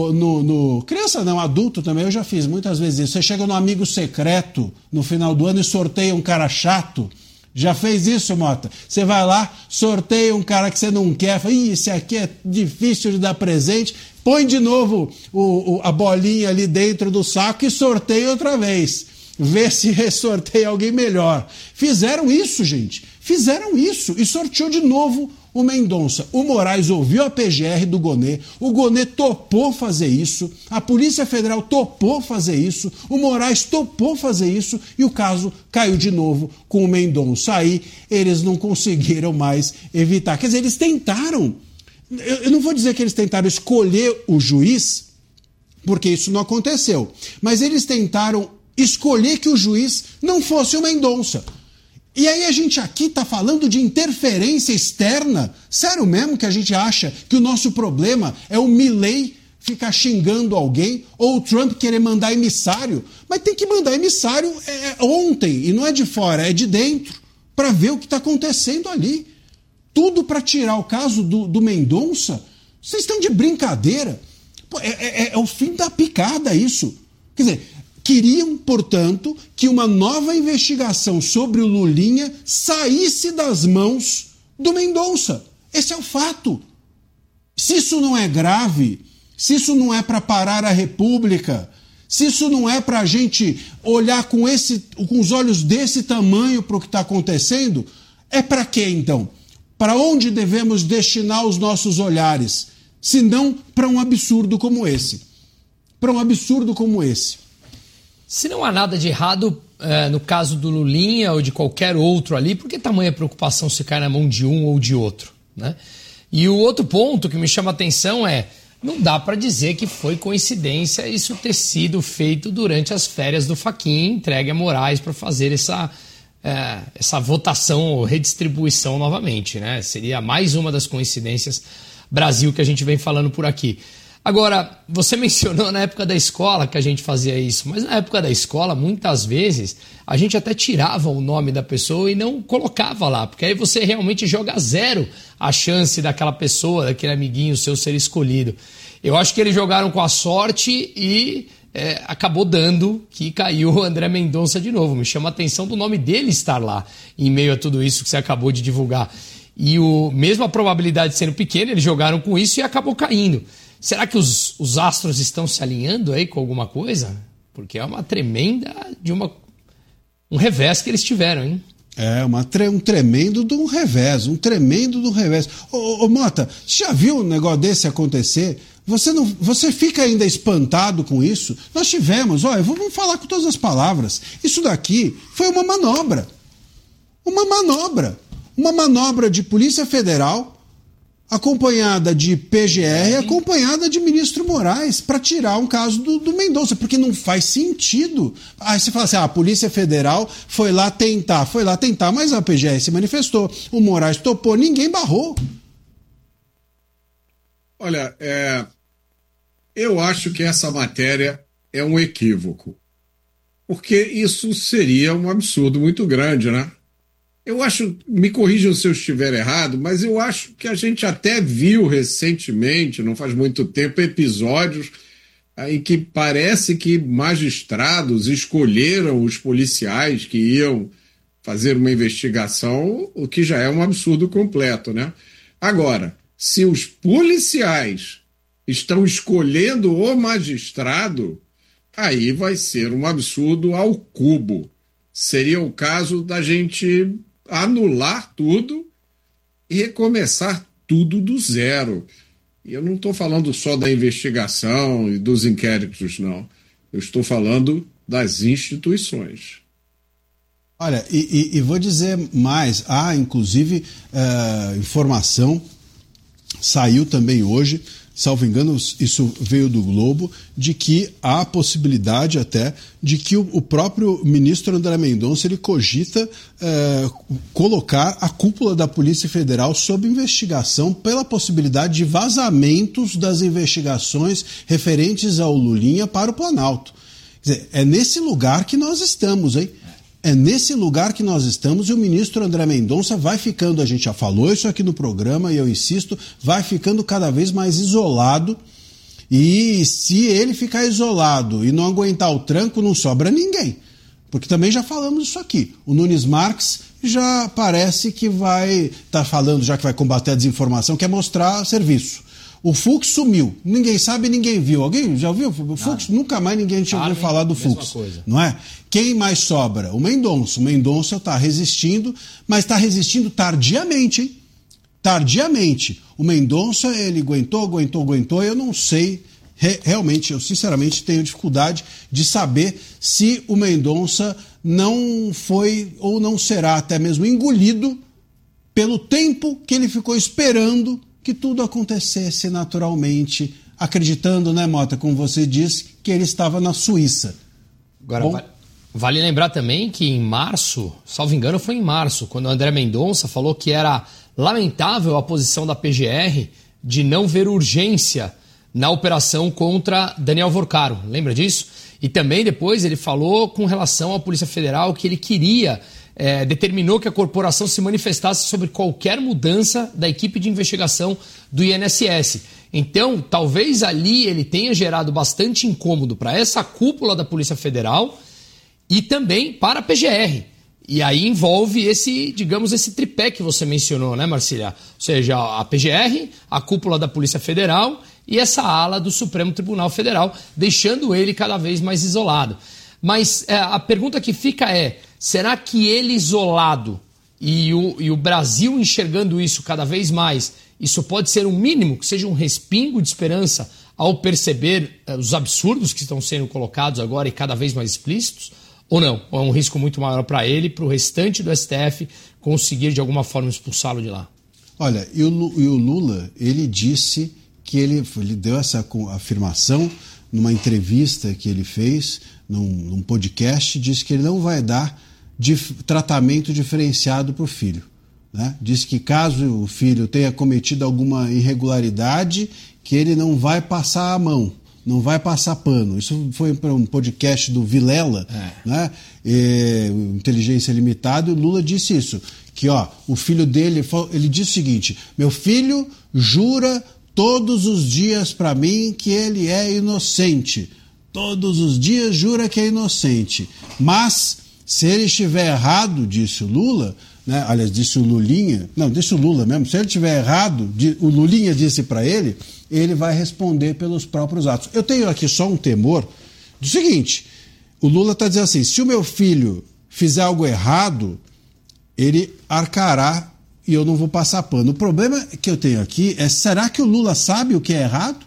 criança não, adulto também, eu já fiz muitas vezes isso. Você chega no amigo secreto no final do ano e sorteia um cara chato. Já fez isso, Mota? Você vai lá, sorteia um cara que você não quer, fala, esse aqui é difícil de dar presente, põe de novo a bolinha ali dentro do saco e sorteia outra vez. Vê se ressorteia alguém melhor. Fizeram isso, gente. Fizeram isso e sorteou de novo o Mendonça. O Moraes ouviu a PGR do Gonê, o Gonê topou fazer isso, a Polícia Federal topou fazer isso, o Moraes topou fazer isso e o caso caiu de novo com o Mendonça. Aí eles não conseguiram mais evitar. Quer dizer, eles tentaram, eu não vou dizer que eles tentaram escolher o juiz, porque isso não aconteceu, mas eles tentaram escolher que o juiz não fosse o Mendonça. E aí a gente aqui está falando de interferência externa? Sério mesmo que a gente acha que o nosso problema é o Milley ficar xingando alguém ou o Trump querer mandar emissário? Mas tem que mandar emissário ontem, e não é de fora, é de dentro, para ver o que está acontecendo ali. Tudo para tirar o caso do Mendonça? Vocês estão de brincadeira? Pô, é o fim da picada isso. Quer dizer, queriam, portanto, que uma nova investigação sobre o Lulinha saísse das mãos do Mendonça. Esse é o fato. Se isso não é grave, se isso não é para parar a República, se isso não é para a gente olhar com os olhos desse tamanho para o que está acontecendo, é para quê, então? Para onde devemos destinar os nossos olhares? Se não para um absurdo como esse. Para um absurdo como esse. Se não há nada de errado, no caso do Lulinha ou de qualquer outro ali, por que tamanha preocupação se cai na mão de um ou de outro, né? E o outro ponto que me chama a atenção não dá para dizer que foi coincidência isso ter sido feito durante as férias do Fachin, entregue a Moraes para fazer essa votação ou redistribuição novamente, né? Seria mais uma das coincidências Brasil que a gente vem falando por aqui. Agora, você mencionou na época da escola que a gente fazia isso, mas na época da escola, muitas vezes, a gente até tirava o nome da pessoa e não colocava lá, porque aí você realmente joga zero a chance daquela pessoa, daquele amiguinho seu ser escolhido. Eu acho que eles jogaram com a sorte e acabou dando que caiu o André Mendonça de novo. Me chama a atenção do nome dele estar lá, em meio a tudo isso que você acabou de divulgar. E mesmo a probabilidade sendo pequena, eles jogaram com isso e acabou caindo. Será que os astros estão se alinhando aí com alguma coisa? Porque é uma tremenda um revés que eles tiveram, hein? Um tremendo de um revés, Ô Mota, você já viu um negócio desse acontecer? Você fica ainda espantado com isso? Nós tivemos, vamos falar com todas as palavras. Isso daqui foi uma manobra. Uma manobra de Polícia Federal, acompanhada de PGR, acompanhada de ministro Moraes, para tirar um caso do Mendonça, porque não faz sentido. Aí você fala assim, a Polícia Federal foi lá tentar, mas a PGR se manifestou, o Moraes topou, ninguém barrou. Olha, eu acho que essa matéria é um equívoco, porque isso seria um absurdo muito grande, né? Eu acho, me corrijam se eu estiver errado, mas eu acho que a gente até viu recentemente, não faz muito tempo, episódios em que parece que magistrados escolheram os policiais que iam fazer uma investigação, o que já é um absurdo completo, né? Agora, se os policiais estão escolhendo o magistrado, aí vai ser um absurdo ao cubo. Seria o caso da gente anular tudo e recomeçar tudo do zero. E eu não estou falando só da investigação e dos inquéritos, não. Eu estou falando das instituições. Olha, e vou dizer mais. Há, inclusive, informação, saiu também hoje, salvo engano, isso veio do Globo, de que há a possibilidade até de que o próprio ministro André Mendonça ele cogita colocar a cúpula da Polícia Federal sob investigação pela possibilidade de vazamentos das investigações referentes ao Lulinha para o Planalto. Quer dizer, é nesse lugar que nós estamos, hein? É nesse lugar que nós estamos e o ministro André Mendonça vai ficando, a gente já falou isso aqui no programa e eu insisto, vai ficando cada vez mais isolado e se ele ficar isolado e não aguentar o tranco, não sobra ninguém. Porque também já falamos isso aqui. O Nunes Marques já parece que vai falando, já que vai combater a desinformação, quer mostrar serviço. O Fux sumiu. Ninguém sabe, ninguém viu. Alguém já viu? O Fux? Nunca mais ninguém tinha ouvido falar do Fux. Não é? Quem mais sobra? O Mendonça. O Mendonça está resistindo, mas está resistindo tardiamente, hein? Tardiamente. O Mendonça, ele aguentou. Eu não sei, realmente, eu sinceramente tenho dificuldade de saber se o Mendonça não foi ou não será até mesmo engolido pelo tempo que ele ficou esperando que tudo acontecesse naturalmente, acreditando, né, Mota, como você disse, que ele estava na Suíça. Agora, vale lembrar também que em março, salvo engano foi em março, quando o André Mendonça falou que era lamentável a posição da PGR de não ver urgência na operação contra Daniel Vorcaro. Lembra disso? E também depois ele falou com relação à Polícia Federal que ele queria... determinou que a corporação se manifestasse sobre qualquer mudança da equipe de investigação do INSS. Então, talvez ali ele tenha gerado bastante incômodo para essa cúpula da Polícia Federal e também para a PGR. E aí envolve esse tripé que você mencionou, né, Marcília? Ou seja, a PGR, a cúpula da Polícia Federal e essa ala do Supremo Tribunal Federal, deixando ele cada vez mais isolado. Mas a pergunta que fica é, será que ele isolado e o Brasil enxergando isso cada vez mais, isso pode ser um mínimo, que seja um respingo de esperança ao perceber os absurdos que estão sendo colocados agora e cada vez mais explícitos? Ou não? Ou é um risco muito maior para ele e para o restante do STF conseguir de alguma forma expulsá-lo de lá? Olha, e o Lula, ele disse que ele deu essa afirmação numa entrevista que ele fez, num podcast, disse que ele não vai dar tratamento diferenciado para o filho. Né? Disse que caso o filho tenha cometido alguma irregularidade, que ele não vai passar a mão, não vai passar pano. Isso foi para um podcast do Vilela, né? Inteligência Limitada, e o Lula disse isso, que o filho dele, ele disse o seguinte: meu filho jura todos os dias para mim que ele é inocente. Todos os dias jura que é inocente. Mas, se ele estiver errado, disse o Lula, né? Aliás, disse o Lulinha, não, disse o Lula mesmo, se ele estiver errado, o Lulinha disse para ele vai responder pelos próprios atos. Eu tenho aqui só um temor do seguinte: o Lula está dizendo assim, se o meu filho fizer algo errado, ele arcará e eu não vou passar pano. O problema que eu tenho aqui é, será que o Lula sabe o que é errado?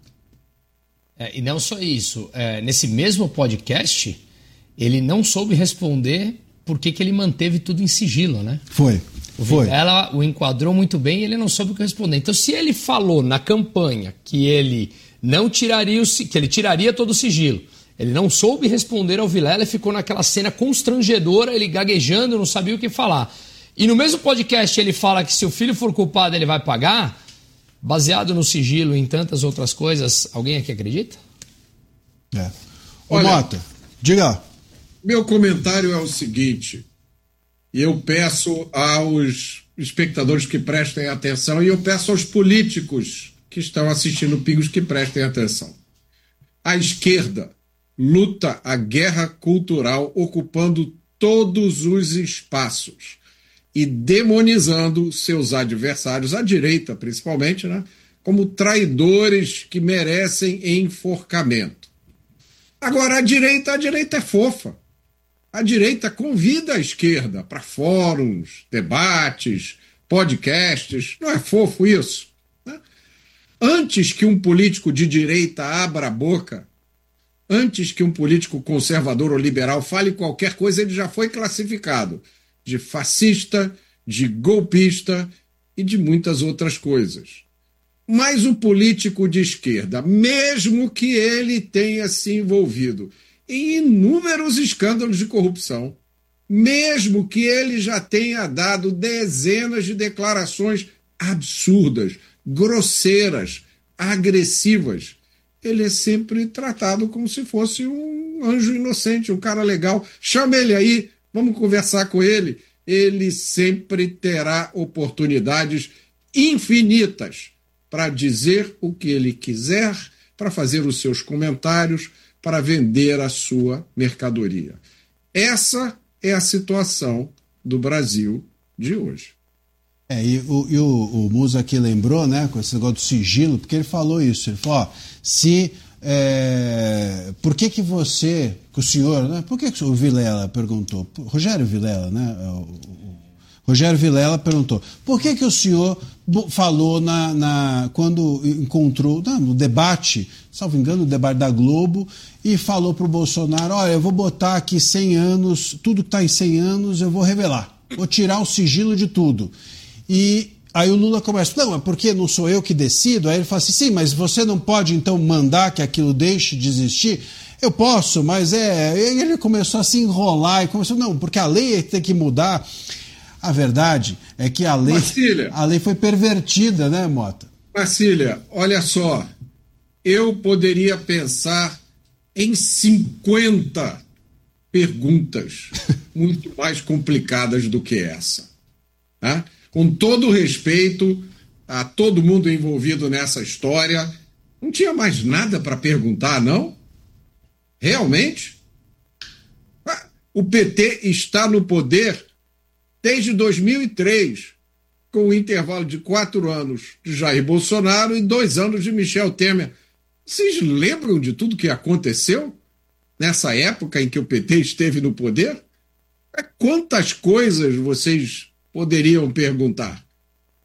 E não só isso, nesse mesmo podcast, ele não soube responder por que ele manteve tudo em sigilo, né? Foi. Ela o enquadrou muito bem e ele não soube o que responder. Então, se ele falou na campanha que ele não tiraria que ele tiraria todo o sigilo, ele não soube responder ao Vilela e ficou naquela cena constrangedora, ele gaguejando, não sabia o que falar. E no mesmo podcast ele fala que se o filho for culpado ele vai pagar, baseado no sigilo e em tantas outras coisas, alguém aqui acredita? Olha, Mota, diga. Meu comentário é o seguinte, e eu peço aos espectadores que prestem atenção, e eu peço aos políticos que estão assistindo o Pingos que prestem atenção. A esquerda luta a guerra cultural ocupando todos os espaços e demonizando seus adversários, a direita principalmente, né, como traidores que merecem enforcamento. Agora, a direita é fofa. A direita convida a esquerda para fóruns, debates, podcasts. Não é fofo isso? Né? Antes que um político de direita abra a boca, antes que um político conservador ou liberal fale qualquer coisa, ele já foi classificado de fascista, de golpista e de muitas outras coisas. Mas o político de esquerda, mesmo que ele tenha se envolvido em inúmeros escândalos de corrupção, mesmo que ele já tenha dado dezenas de declarações absurdas, grosseiras, agressivas, ele é sempre tratado como se fosse um anjo inocente, um cara legal. Chama ele aí, vamos conversar com ele. Ele sempre terá oportunidades infinitas para dizer o que ele quiser, para fazer os seus comentários, para vender a sua mercadoria. Essa é a situação do Brasil de hoje. E o Musa aqui lembrou, né, com esse negócio do sigilo, porque ele falou isso. Ele falou, por que o senhor, né, por que o Vilela perguntou, Rogério Vilela, né, Rogério Vilela perguntou, por que o senhor falou quando encontrou, no debate, salvo engano, no debate da Globo, e falou para o Bolsonaro, olha, eu vou botar aqui 100 anos, tudo que está em 100 anos eu vou revelar, vou tirar o sigilo de tudo. E aí o Lula começa, não, é porque não sou eu que decido. Aí ele fala assim, sim, mas você não pode então mandar que aquilo deixe de existir? Eu posso, mas ele começou a se enrolar e começou, não, porque a lei tem que mudar. A verdade é que a lei foi pervertida, né, Mota? Marcília, olha só, eu poderia pensar em 50 perguntas muito mais complicadas do que essa, tá? Com todo respeito a todo mundo envolvido nessa história, não tinha mais nada para perguntar, não? Realmente? O PT está no poder desde 2003, com o intervalo de 4 anos de Jair Bolsonaro e 2 anos de Michel Temer. Vocês lembram de tudo que aconteceu nessa época em que o PT esteve no poder? Quantas coisas vocês poderiam perguntar?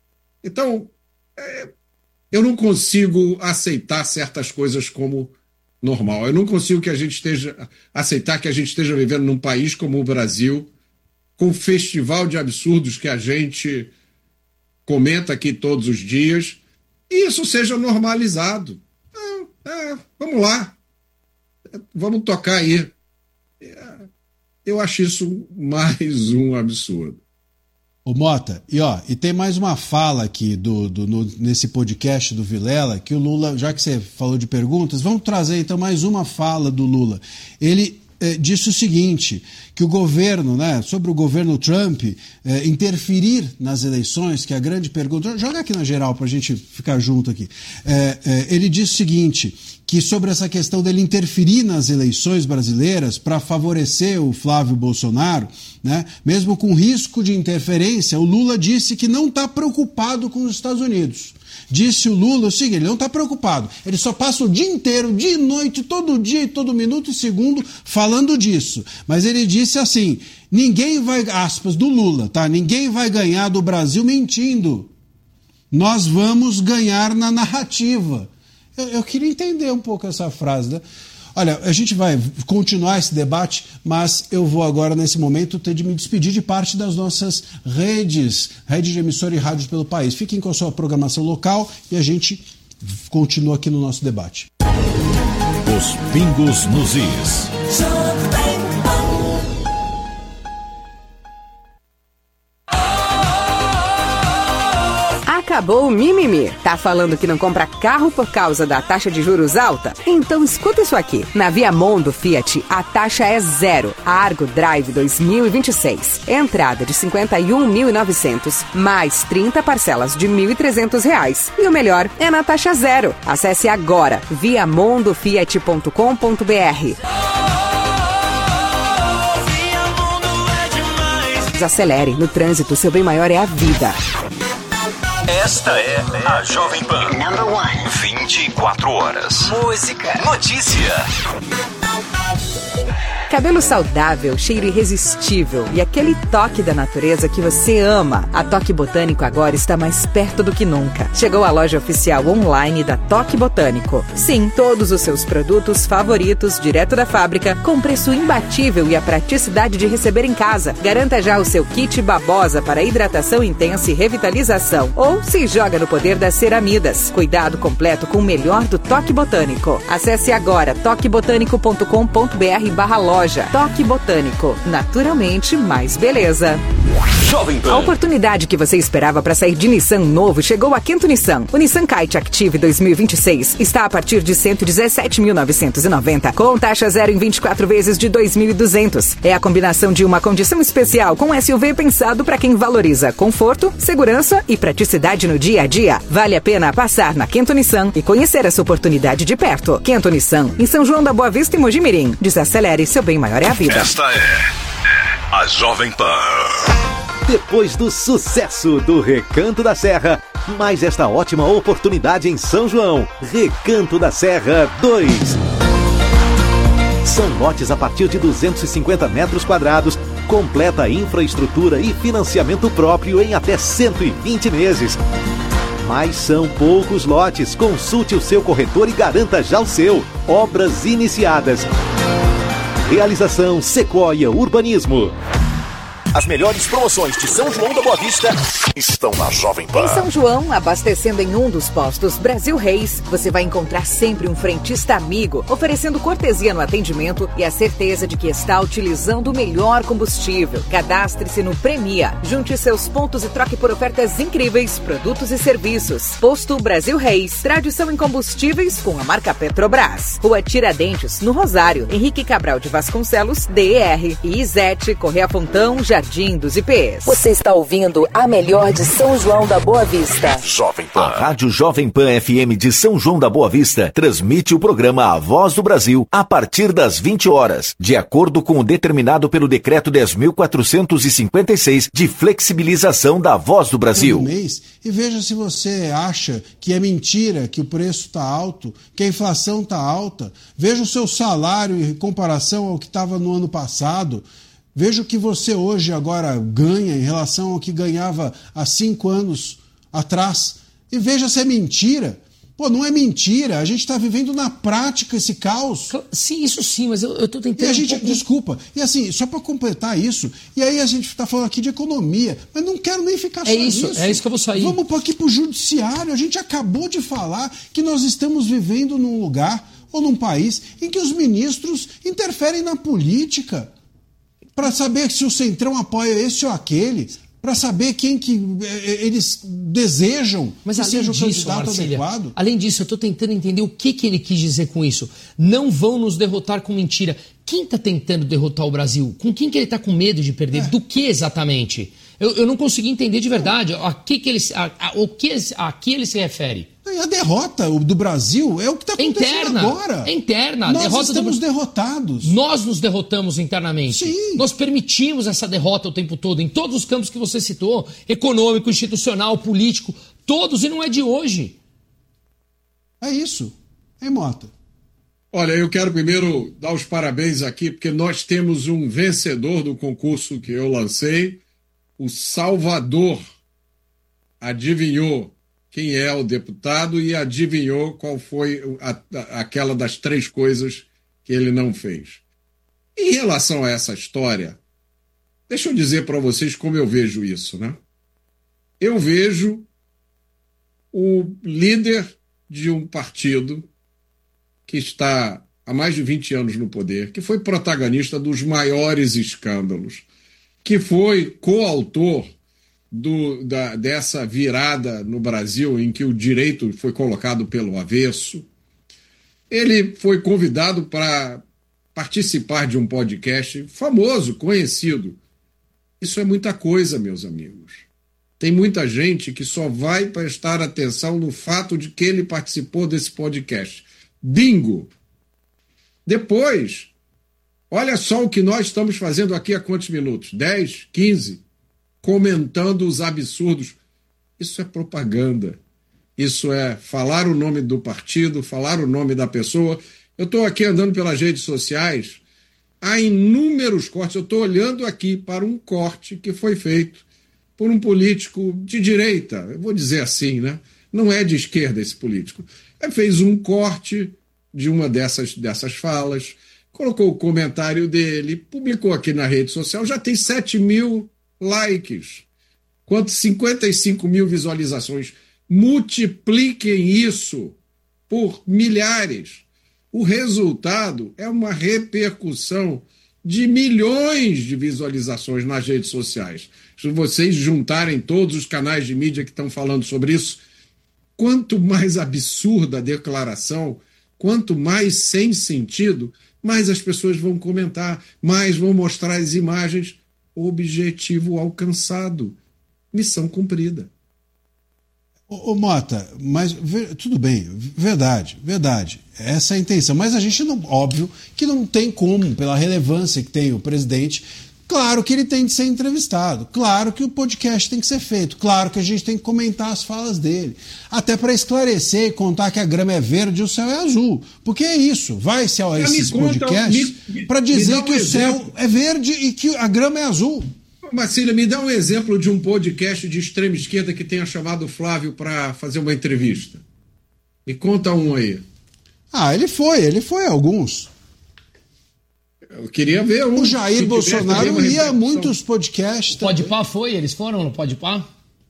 Então, eu não consigo aceitar certas coisas como normal. Eu não consigo aceitar que a gente esteja vivendo num país como o Brasil, com o festival de absurdos que a gente comenta aqui todos os dias, e isso seja normalizado. Vamos lá. Vamos tocar aí. Eu acho isso mais um absurdo. Ô Mota, e tem mais uma fala aqui nesse podcast do Vilela, que o Lula, já que você falou de perguntas, vamos trazer então mais uma fala do Lula. Ele disse o seguinte, que o governo, sobre o governo Trump interferir nas eleições, que é a grande pergunta, joga aqui na geral para a gente ficar junto aqui. Ele disse o seguinte, que sobre essa questão dele interferir nas eleições brasileiras para favorecer o Flávio Bolsonaro, mesmo com risco de interferência, o Lula disse que não está preocupado com os Estados Unidos. Disse o Lula o seguinte, ele não está preocupado, ele só passa o dia inteiro, dia e noite, todo dia e todo minuto e segundo falando disso. Mas ele disse assim, ninguém vai, aspas do Lula, tá? Ninguém vai ganhar do Brasil mentindo. Nós vamos ganhar na narrativa. Eu queria entender um pouco essa frase, né? Olha, a gente vai continuar esse debate, mas eu vou agora, nesse momento, ter de me despedir de parte das nossas redes de emissora e rádios pelo país. Fiquem com a sua programação local e a gente continua aqui no nosso debate. Os pingos nos is. Acabou o mimimi. Tá falando que não compra carro por causa da taxa de juros alta? Então escuta isso aqui. Na Viamondo Fiat, a taxa é zero. Argo Drive 2026. Entrada de R$ 51.900, mais 30 parcelas de R$ 1.300. E o melhor é na taxa zero. Acesse agora viamondofiat.com.br. Desacelere. No trânsito, seu bem maior é a vida. Esta é a Jovem Pan. Number 1. 24 horas. Música. Notícia. Cabelo saudável, cheiro irresistível e aquele toque da natureza que você ama. A Toque Botânico agora está mais perto do que nunca. Chegou a loja oficial online da Toque Botânico. Sim, todos os seus produtos favoritos, direto da fábrica, com preço imbatível e a praticidade de receber em casa. Garanta já o seu kit babosa para hidratação intensa e revitalização. Ou se joga no poder das ceramidas. Cuidado completo com o melhor do Toque Botânico. Acesse agora toquebotânico.com.br/loja. Toque Botânico. Naturalmente mais beleza. Jovem Pan. A oportunidade que você esperava para sair de Nissan novo chegou a Quinto Nissan. O Nissan Kite Active 2026 está a partir de R$ 117.990, com taxa zero em 24 vezes de R$ 2.200. É a combinação de uma condição especial com SUV pensado para quem valoriza conforto, segurança e praticidade no dia a dia. Vale a pena passar na Quinto Nissan e conhecer essa oportunidade de perto. Quinto Nissan, em São João da Boa Vista e Mogi Mirim. Desacelere, seu bem maior é a vida. Esta é a Jovem Pan. Depois do sucesso do Recanto da Serra, mais esta ótima oportunidade em São João. Recanto da Serra 2. São lotes a partir de 250 metros quadrados, completa infraestrutura e financiamento próprio em até 120 meses. Mas são poucos lotes. Consulte o seu corretor e garanta já o seu. Obras iniciadas. Realização Sequoia Urbanismo. As melhores promoções de São João da Boa Vista estão na Jovem Pan. Em São João, abastecendo em um dos postos Brasil Reis, você vai encontrar sempre um frentista amigo, oferecendo cortesia no atendimento e a certeza de que está utilizando o melhor combustível. Cadastre-se no Premia, junte seus pontos e troque por ofertas incríveis, produtos e serviços. Posto Brasil Reis, tradição em combustíveis com a marca Petrobras. Rua Tiradentes, no Rosário, Henrique Cabral de Vasconcelos, DR. E Izete, Correia Fontão, Jardim dos IPs. Você está ouvindo a melhor de São João da Boa Vista. Jovem Pan. A Rádio Jovem Pan FM de São João da Boa Vista transmite o programa A Voz do Brasil a partir das 20 horas, de acordo com o determinado pelo Decreto 10.456 de flexibilização da Voz do Brasil. Mês, e veja se você acha que é mentira, que o preço está alto, que a inflação está alta. Veja o seu salário em comparação ao que estava no ano passado. Veja o que você hoje agora ganha em relação ao que ganhava há 5 anos atrás. E veja se é mentira. Pô, não é mentira, a gente está vivendo na prática esse caos. Sim, isso sim, mas eu estou tentando... E a gente, desculpa, e assim, só para completar isso, e aí a gente está falando aqui de economia, mas não quero nem ficar só nisso. É isso que eu vou sair. Vamos aqui para o judiciário, a gente acabou de falar que nós estamos vivendo num lugar ou num país em que os ministros interferem na política para saber se o Centrão apoia esse ou aquele, para saber quem que eles desejam que seja o candidato adequado. Além disso, eu estou tentando entender o que ele quis dizer com isso. Não vão nos derrotar com mentira. Quem está tentando derrotar o Brasil? Com quem que ele está com medo de perder? Do que exatamente? Eu não consegui entender de verdade a que ele se refere. A derrota do Brasil é o que está acontecendo agora. É interna. Nós estamos derrotados. Nós nos derrotamos internamente. Sim. Nós permitimos essa derrota o tempo todo, em todos os campos que você citou, econômico, institucional, político, todos, e não é de hoje. É isso. Hein, Mota? Olha, eu quero primeiro dar os parabéns aqui, porque nós temos um vencedor do concurso que eu lancei. O Salvador adivinhou quem é o deputado e adivinhou qual foi aquela das 3 coisas que ele não fez. Em relação a essa história, deixa eu dizer para vocês como eu vejo isso, né? Eu vejo o líder de um partido que está há mais de 20 anos no poder, que foi protagonista dos maiores escândalos, que foi coautor dessa virada no Brasil em que o direito foi colocado pelo avesso. Ele foi convidado para participar de um podcast famoso, conhecido. Isso é muita coisa, meus amigos. Tem muita gente que só vai prestar atenção no fato de que ele participou desse podcast. Bingo! Depois, olha só o que nós estamos fazendo aqui há quantos minutos? 10, 15? Comentando os absurdos. Isso é propaganda. Isso é falar o nome do partido, falar o nome da pessoa. Eu estou aqui andando pelas redes sociais, há inúmeros cortes. Eu estou olhando aqui para um corte que foi feito por um político de direita, eu vou dizer assim, né? Não é de esquerda esse político. Ele fez um corte de uma dessas falas, colocou o comentário dele, publicou aqui na rede social, já tem 7 mil likes, quanto 55 mil visualizações. Multipliquem isso por milhares. O resultado é uma repercussão de milhões de visualizações nas redes sociais. Se vocês juntarem todos os canais de mídia que estão falando sobre isso, quanto mais absurda a declaração, quanto mais sem sentido, mais as pessoas vão comentar, mais vão mostrar as imagens. Objetivo alcançado. Missão cumprida. Ô Mota, mas tudo bem, verdade. Essa é a intenção. Mas a gente não, óbvio que não tem como, pela relevância que tem o presidente. Claro que ele tem de ser entrevistado, claro que o podcast tem que ser feito, claro que a gente tem que comentar as falas dele, até para esclarecer e contar que a grama é verde e o céu é azul, porque é isso, vai ser esse podcast para dizer que o céu é verde e que a grama é azul. Marcília, me dá um exemplo de um podcast de extrema esquerda que tenha chamado o Flávio para fazer uma entrevista. Me conta um aí. Ele foi a alguns. Eu queria ver um. O Jair Bolsonaro ia a muitos podcasts. O Podpah foi? Eles foram no Podpah?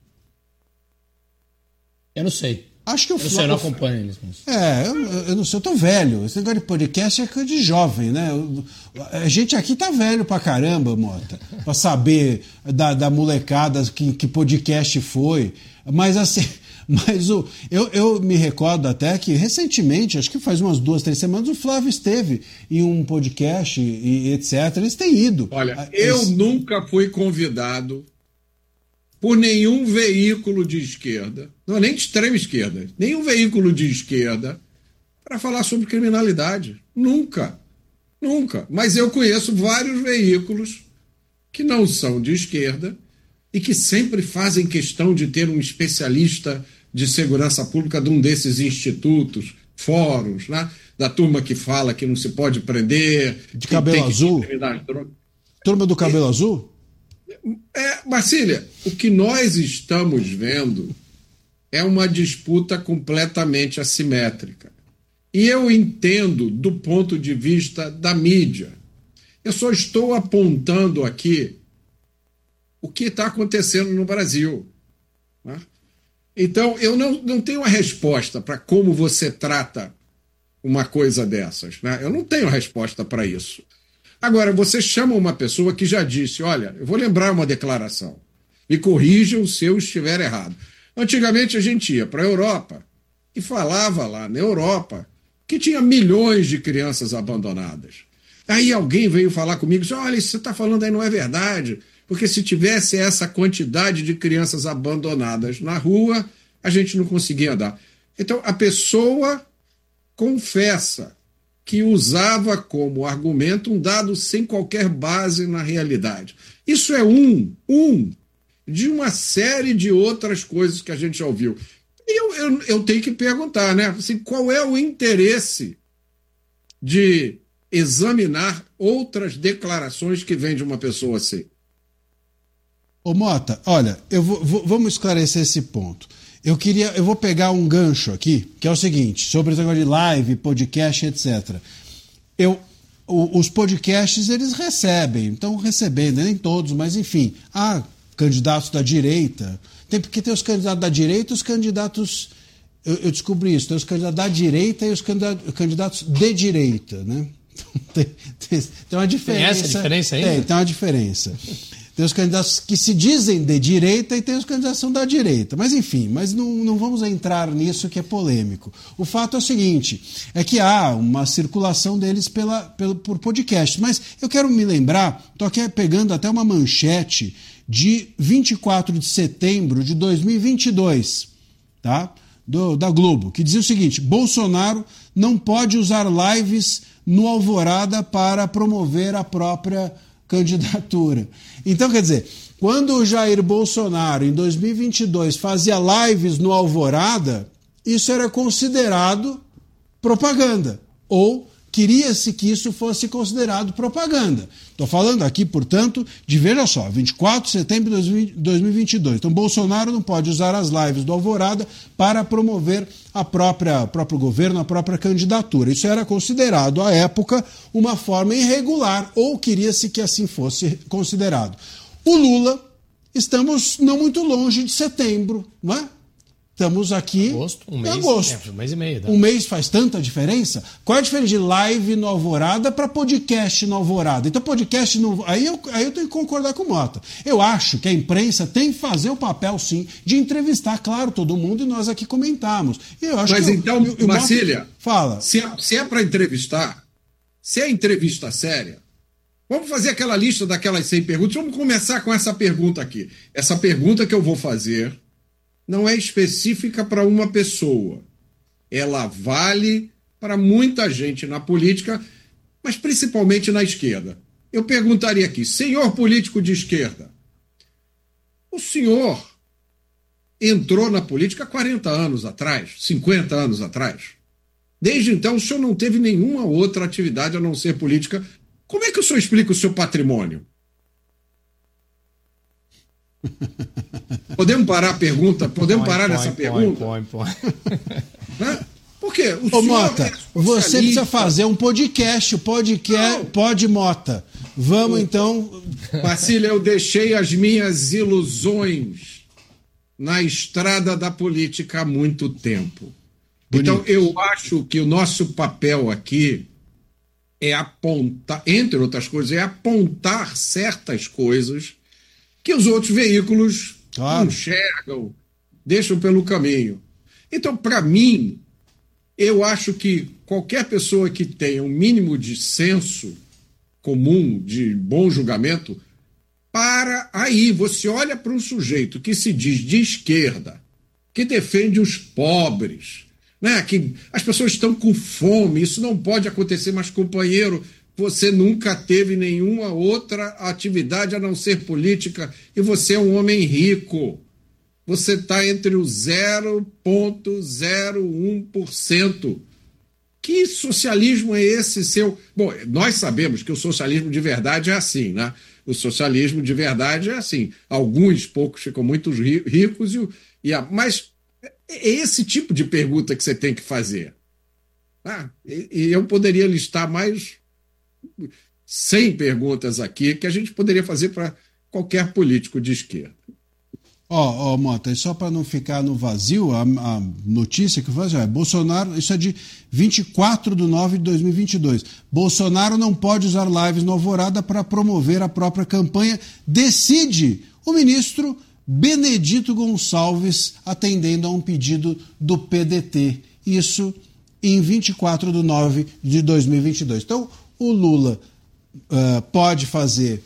Eu não sei. Acho que eu não acompanho eles. Eu não sei, eu tô velho. Esse negócio de podcast é coisa de jovem, né? A gente aqui tá velho pra caramba, Mota, pra saber da molecada que podcast foi. Mas assim... eu me recordo até que recentemente, acho que faz umas 2, 3 semanas, o Flávio esteve em um podcast e etc. Eles têm ido. Olha, eu nunca fui convidado por nenhum veículo de esquerda, não nem de extrema esquerda, nenhum veículo de esquerda para falar sobre criminalidade. Nunca. Mas eu conheço vários veículos que não são de esquerda e que sempre fazem questão de ter um especialista de segurança pública de um desses institutos, fóruns, né? Da turma que fala que não se pode prender. De cabelo azul? Turma do cabelo azul? Marcília, o que nós estamos vendo é uma disputa completamente assimétrica. E eu entendo do ponto de vista da mídia. Eu só estou apontando aqui o que está acontecendo no Brasil. Né? Então, eu não tenho a resposta para como você trata uma coisa dessas. Né? Eu não tenho resposta para isso. Agora, você chama uma pessoa que já disse, olha, eu vou lembrar uma declaração, me corrijam se eu estiver errado. Antigamente a gente ia para a Europa e falava lá na Europa que tinha milhões de crianças abandonadas. Aí alguém veio falar comigo e disse, olha, isso que você está falando aí não é verdade, porque se tivesse essa quantidade de crianças abandonadas na rua, a gente não conseguia andar. Então, a pessoa confessa que usava como argumento um dado sem qualquer base na realidade. Isso é um de uma série de outras coisas que a gente já ouviu. E eu tenho que perguntar, né? Assim, qual é o interesse de examinar outras declarações que vêm de uma pessoa assim? Ô Mota, olha, vamos esclarecer esse ponto. Eu vou pegar um gancho aqui, que é o seguinte, sobre o negócio de live, podcast, etc. Os podcasts, eles estão recebendo, nem todos, mas enfim, há candidatos da direita, porque tem os candidatos da direita e os candidatos, eu descobri isso, tem os candidatos da direita e os candidatos de direita, né? Tem uma diferença. Tem essa diferença aí? Tem uma diferença. Tem os candidatos que se dizem de direita e tem os candidatos que são da direita. Mas enfim, não vamos entrar nisso que é polêmico. O fato é o seguinte, é que há uma circulação deles por podcast. Mas eu quero me lembrar, estou aqui pegando até uma manchete de 24 de setembro de 2022, tá? Da Globo, que dizia o seguinte, Bolsonaro não pode usar lives no Alvorada para promover a própria candidatura. Então, quer dizer, quando o Jair Bolsonaro, em 2022, fazia lives no Alvorada, isso era considerado propaganda, ou queria-se que isso fosse considerado propaganda. Estou falando aqui, portanto, de, veja só, 24 de setembro de 2022. Então, Bolsonaro não pode usar as lives do Alvorada para promover o próprio governo, a própria candidatura. Isso era considerado, à época, uma forma irregular, ou queria-se que assim fosse considerado. O Lula, estamos não muito longe de setembro, não é? Estamos aqui em agosto. Um mês e meio. Tá? Um mês faz tanta diferença? Qual é a diferença de live no Alvorada para podcast no Alvorada? Então, podcast no... Aí eu tenho que concordar com o Mota. Eu acho que a imprensa tem que fazer o papel, sim, de entrevistar, claro, todo mundo, e nós aqui comentamos. Mas então, Marcília, fala. Se é para entrevistar, se é entrevista séria, vamos fazer aquela lista daquelas 100 perguntas. Vamos começar com essa pergunta aqui. Essa pergunta que eu vou fazer não é específica para uma pessoa. Ela vale para muita gente na política, mas principalmente na esquerda. Eu perguntaria aqui, senhor político de esquerda, o senhor entrou na política há 40 anos atrás, 50 anos atrás. Desde então, o senhor não teve nenhuma outra atividade a não ser política. Como é que o senhor explica o seu patrimônio? Podemos parar a pergunta? Podemos parar nessa pergunta? Né? Por quê? Ô, Mota, você precisa fazer um podcast, Pode Mota. Vamos então... Marcília, eu deixei as minhas ilusões na estrada da política há muito tempo. Bonito. Então, eu acho que o nosso papel aqui é apontar, entre outras coisas, é apontar certas coisas que os outros veículos não enxergam, deixam pelo caminho. Então, para mim, eu acho que qualquer pessoa que tenha um mínimo de senso comum, de bom julgamento, você olha para um sujeito que se diz de esquerda, que defende os pobres, né? Que as pessoas estão com fome, isso não pode acontecer, mas, companheiro, você nunca teve nenhuma outra atividade a não ser política e você é um homem rico. Você está entre o 0,01%. Que socialismo é esse seu? Bom, nós sabemos que o socialismo de verdade é assim, né? O socialismo de verdade é assim. Alguns poucos ficam muito ricos, mas É esse tipo de pergunta que você tem que fazer. E eu poderia listar mais 100 perguntas aqui que a gente poderia fazer para qualquer político de esquerda. Mota, e só para não ficar no vazio, a notícia que eu faço Bolsonaro, isso é de 24/9/2022. Bolsonaro não pode usar lives no Alvorada para promover a própria campanha, decide o ministro Benedito Gonçalves, atendendo a um pedido do PDT. Isso em 24/9/2022. Então, o Lula pode fazer